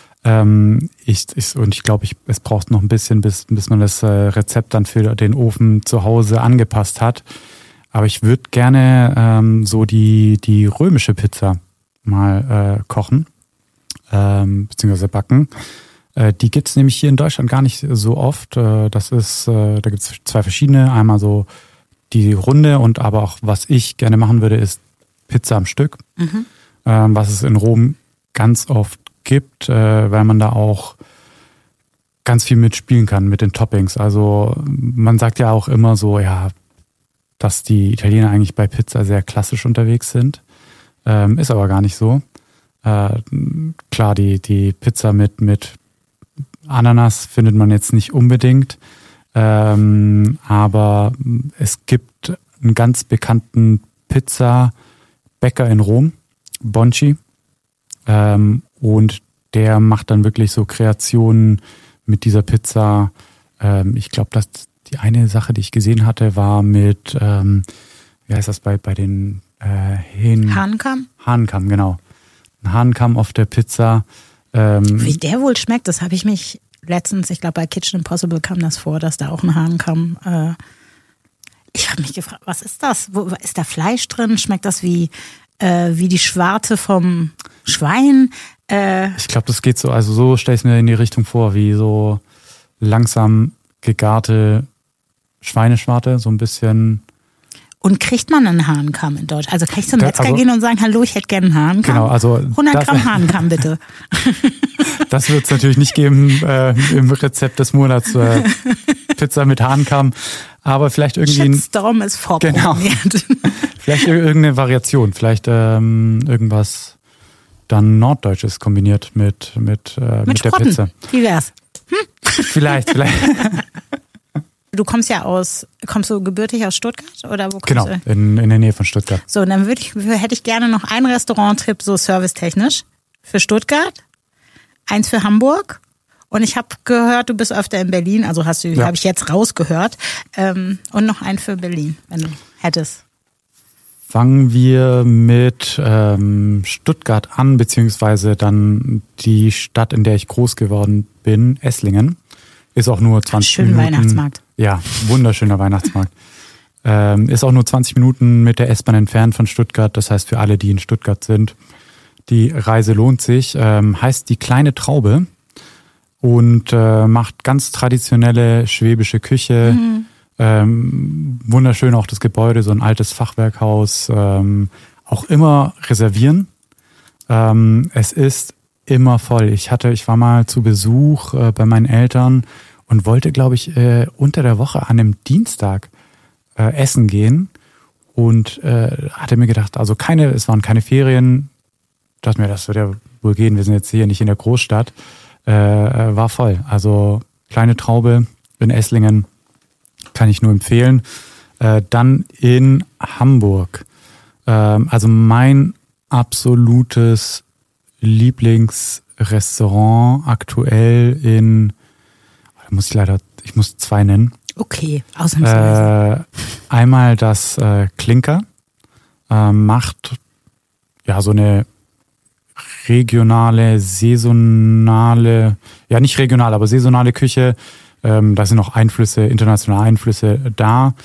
Ich glaube, es braucht noch ein bisschen, bis man das Rezept dann für den Ofen zu Hause angepasst hat. Aber ich würde gerne so die römische Pizza mal kochen, beziehungsweise backen. Die gibt's nämlich hier in Deutschland gar nicht so oft. Da gibt's 2 verschiedene. Einmal so die Runde und aber auch, was ich gerne machen würde, ist Pizza am Stück. Mhm. Was es in Rom ganz oft gibt, weil man da auch ganz viel mitspielen kann mit den Toppings. Also man sagt ja auch immer so, ja, dass die Italiener eigentlich bei Pizza sehr klassisch unterwegs sind. Ist aber gar nicht so. Klar, die Pizza mit Ananas findet man jetzt nicht unbedingt. Aber es gibt einen ganz bekannten Pizza-Bäcker Bäcker in Rom, Bonci. Und der macht dann wirklich so Kreationen mit dieser Pizza. Ich glaube, dass die eine Sache, die ich gesehen hatte, war mit, wie heißt das bei den Hahnenkamm? Hahnenkamm, genau. Ein Hahnenkamm auf der Pizza. Wie der wohl schmeckt, das habe ich mich letztens, ich glaube bei Kitchen Impossible kam das vor, dass da auch ein Hahnenkamm. Ich habe mich gefragt, was ist das? Ist da Fleisch drin? Schmeckt das wie die Schwarte vom Schwein? Ich glaube, das geht so, also so stelle ich es mir in die Richtung vor, wie so langsam gegarte Schweineschwarte, so ein bisschen. Und kriegt man einen Hahnenkamm in Deutsch? Also kann ich zum Metzger gehen und sagen, hallo, ich hätte gerne einen Hahnenkamm? Genau, also 100 Gramm Hahnenkamm, bitte. Das wird es natürlich nicht geben im Rezept des Monats, Pizza mit Hahnenkamm, aber vielleicht irgendwie... Shitstorm ist vorprogrammiert. Genau. Vielleicht irgendeine Variation, vielleicht irgendwas dann Norddeutsches kombiniert mit der Pizza. Wie wär's? Vielleicht. Du kommst du gebürtig aus Stuttgart oder wo kommst genau, du? in der Nähe von Stuttgart. So, dann hätte ich gerne noch einen Restaurant-Tipp, so servicetechnisch, für Stuttgart, eins für Hamburg und ich habe gehört, du bist öfter in Berlin, also habe ich jetzt rausgehört, und noch einen für Berlin, wenn du hättest. Fangen wir mit Stuttgart an, beziehungsweise dann die Stadt, in der ich groß geworden bin, Esslingen. Ist auch nur 20 Minuten. Schöner Weihnachtsmarkt. Ja, wunderschöner Weihnachtsmarkt. Ist auch nur 20 Minuten mit der S-Bahn entfernt von Stuttgart. Das heißt, für alle, die in Stuttgart sind, die Reise lohnt sich. Heißt die kleine Traube und macht ganz traditionelle schwäbische Küche. Wunderschön auch das Gebäude, so ein altes Fachwerkhaus. Auch immer reservieren. Es ist immer voll. Ich war mal zu Besuch bei meinen Eltern und wollte, glaube ich, unter der Woche an einem Dienstag essen gehen und hatte mir gedacht, also es waren keine Ferien. Dachte mir, das wird ja wohl gehen. Wir sind jetzt hier nicht in der Großstadt. War voll. Also kleine Traube in Esslingen kann ich nur empfehlen. Dann in Hamburg. Also mein absolutes Lieblingsrestaurant aktuell ich muss zwei nennen. Okay, ausnahmsweise. Einmal das Klinker macht ja so eine regionale, saisonale, ja nicht regional, aber saisonale Küche. Da sind auch internationale Einflüsse da.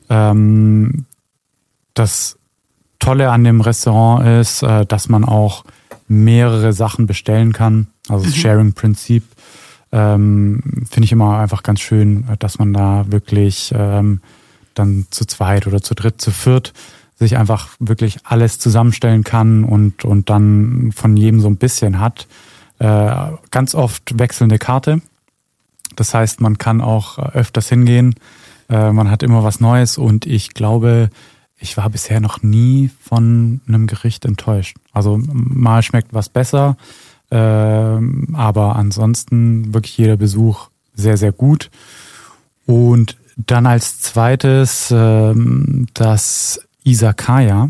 Das Tolle an dem Restaurant ist, dass man auch mehrere Sachen bestellen kann. Also das Sharing-Prinzip finde ich immer einfach ganz schön, dass man da wirklich dann zu zweit oder zu dritt, zu viert sich einfach wirklich alles zusammenstellen kann und dann von jedem so ein bisschen hat. Ganz oft wechselnde Karte. Das heißt, man kann auch öfters hingehen. Man hat immer was Neues und ich glaube, ich war bisher noch nie von einem Gericht enttäuscht. Also mal schmeckt was besser, aber ansonsten wirklich jeder Besuch sehr, sehr gut. Und dann als zweites das Izakaya.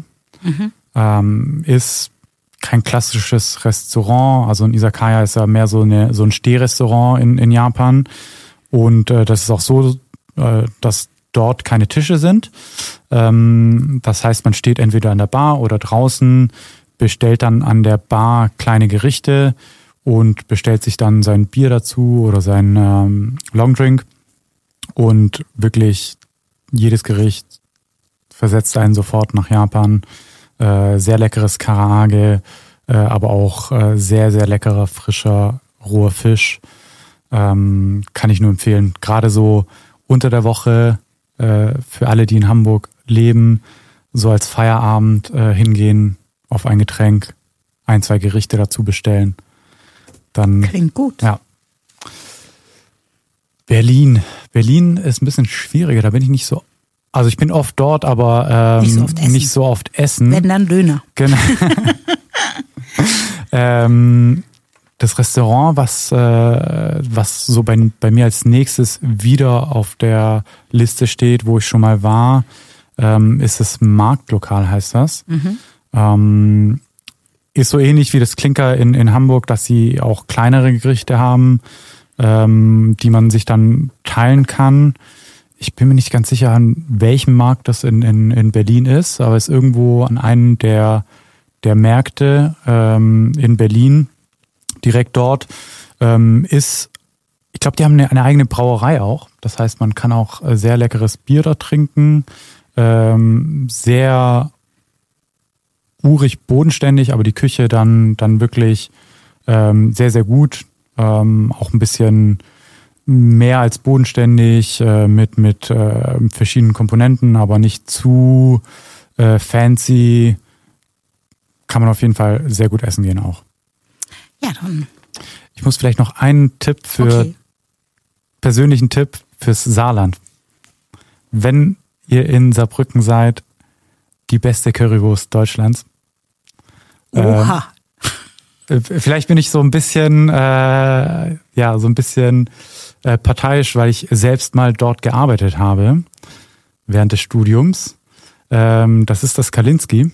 Ist kein klassisches Restaurant. Also ein Izakaya ist ja mehr so ein Stehrestaurant in Japan. Und das ist auch so, dass dort keine Tische sind. Das heißt, man steht entweder an der Bar oder draußen, bestellt dann an der Bar kleine Gerichte und bestellt sich dann sein Bier dazu oder sein Longdrink. Und wirklich jedes Gericht versetzt einen sofort nach Japan. Sehr leckeres Karaage, aber auch sehr, sehr leckerer, frischer, roher Fisch. Kann ich nur empfehlen. Gerade so unter der Woche für alle, die in Hamburg leben, so als Feierabend hingehen, auf ein Getränk, 1, 2 Gerichte dazu bestellen. Dann, klingt gut. Ja. Berlin. Berlin ist ein bisschen schwieriger, da bin ich nicht so. Also ich bin oft dort, aber nicht so oft essen. Wenn dann Döner. Genau. Das Restaurant, was so bei mir als nächstes wieder auf der Liste steht, wo ich schon mal war, ist das Marktlokal, heißt das. Ist so ähnlich wie das Klinker in Hamburg, dass sie auch kleinere Gerichte haben, die man sich dann teilen kann. Ich bin mir nicht ganz sicher, an welchem Markt das in Berlin ist, aber es ist irgendwo an einem der Märkte in Berlin, direkt dort, ich glaube, die haben eine eigene Brauerei auch. Das heißt, man kann auch sehr leckeres Bier da trinken, sehr urig bodenständig, aber die Küche dann wirklich sehr, sehr gut. Auch ein bisschen mehr als bodenständig mit verschiedenen Komponenten, aber nicht zu fancy. Kann man auf jeden Fall sehr gut essen gehen auch. Ja, dann. Ich muss vielleicht noch einen persönlichen Tipp fürs Saarland. Wenn ihr in Saarbrücken seid, die beste Currywurst Deutschlands. Oha. Vielleicht bin ich so ein bisschen, parteiisch, weil ich selbst mal dort gearbeitet habe während des Studiums. Das ist das Kalinski.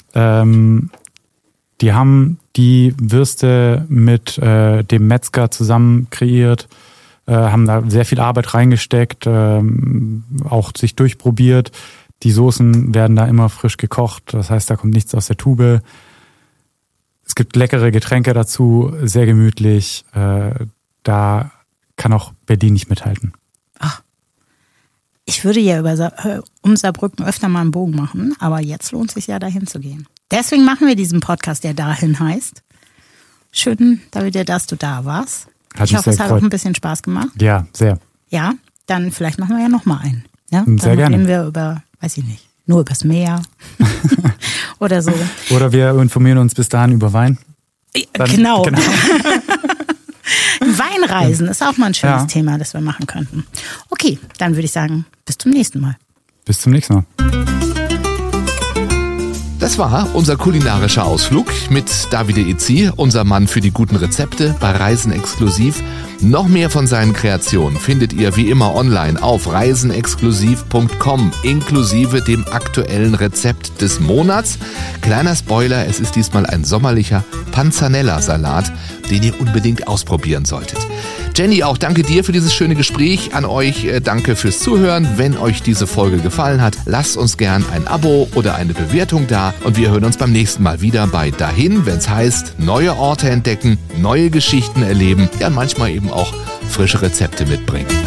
Die haben die Würste mit dem Metzger zusammen kreiert, haben da sehr viel Arbeit reingesteckt, auch sich durchprobiert. Die Soßen werden da immer frisch gekocht, das heißt, da kommt nichts aus der Tube. Es gibt leckere Getränke dazu, sehr gemütlich. Da kann auch Berlin nicht mithalten. Ach, ich würde ja um Saarbrücken öfter mal einen Bogen machen, aber jetzt lohnt es sich ja, dahin zu gehen. Deswegen machen wir diesen Podcast, der dahin heißt. Schön, David, dass du da warst. Ich hoffe, es hat auch ein bisschen Spaß gemacht. Ja, sehr. Ja, dann vielleicht machen wir ja nochmal einen. Ja? Sehr gerne. Dann reden wir über, weiß ich nicht, nur übers Meer oder so. Oder wir informieren uns bis dahin über Wein. Genau. Weinreisen ist auch mal ein schönes Thema, das wir machen könnten. Okay, dann würde ich sagen, bis zum nächsten Mal. Bis zum nächsten Mal. Das war unser kulinarischer Ausflug mit Davide Izzi, unser Mann für die guten Rezepte bei Reisen exklusiv. Noch mehr von seinen Kreationen findet ihr wie immer online auf reisenexklusiv.com, inklusive dem aktuellen Rezept des Monats. Kleiner Spoiler, es ist diesmal ein sommerlicher Panzanella-Salat, den ihr unbedingt ausprobieren solltet. Jenny, auch danke dir für dieses schöne Gespräch. An euch danke fürs Zuhören. Wenn euch diese Folge gefallen hat, lasst uns gern ein Abo oder eine Bewertung da. Und wir hören uns beim nächsten Mal wieder bei Dahin, wenn es heißt, neue Orte entdecken, neue Geschichten erleben, ja manchmal eben auch frische Rezepte mitbringen.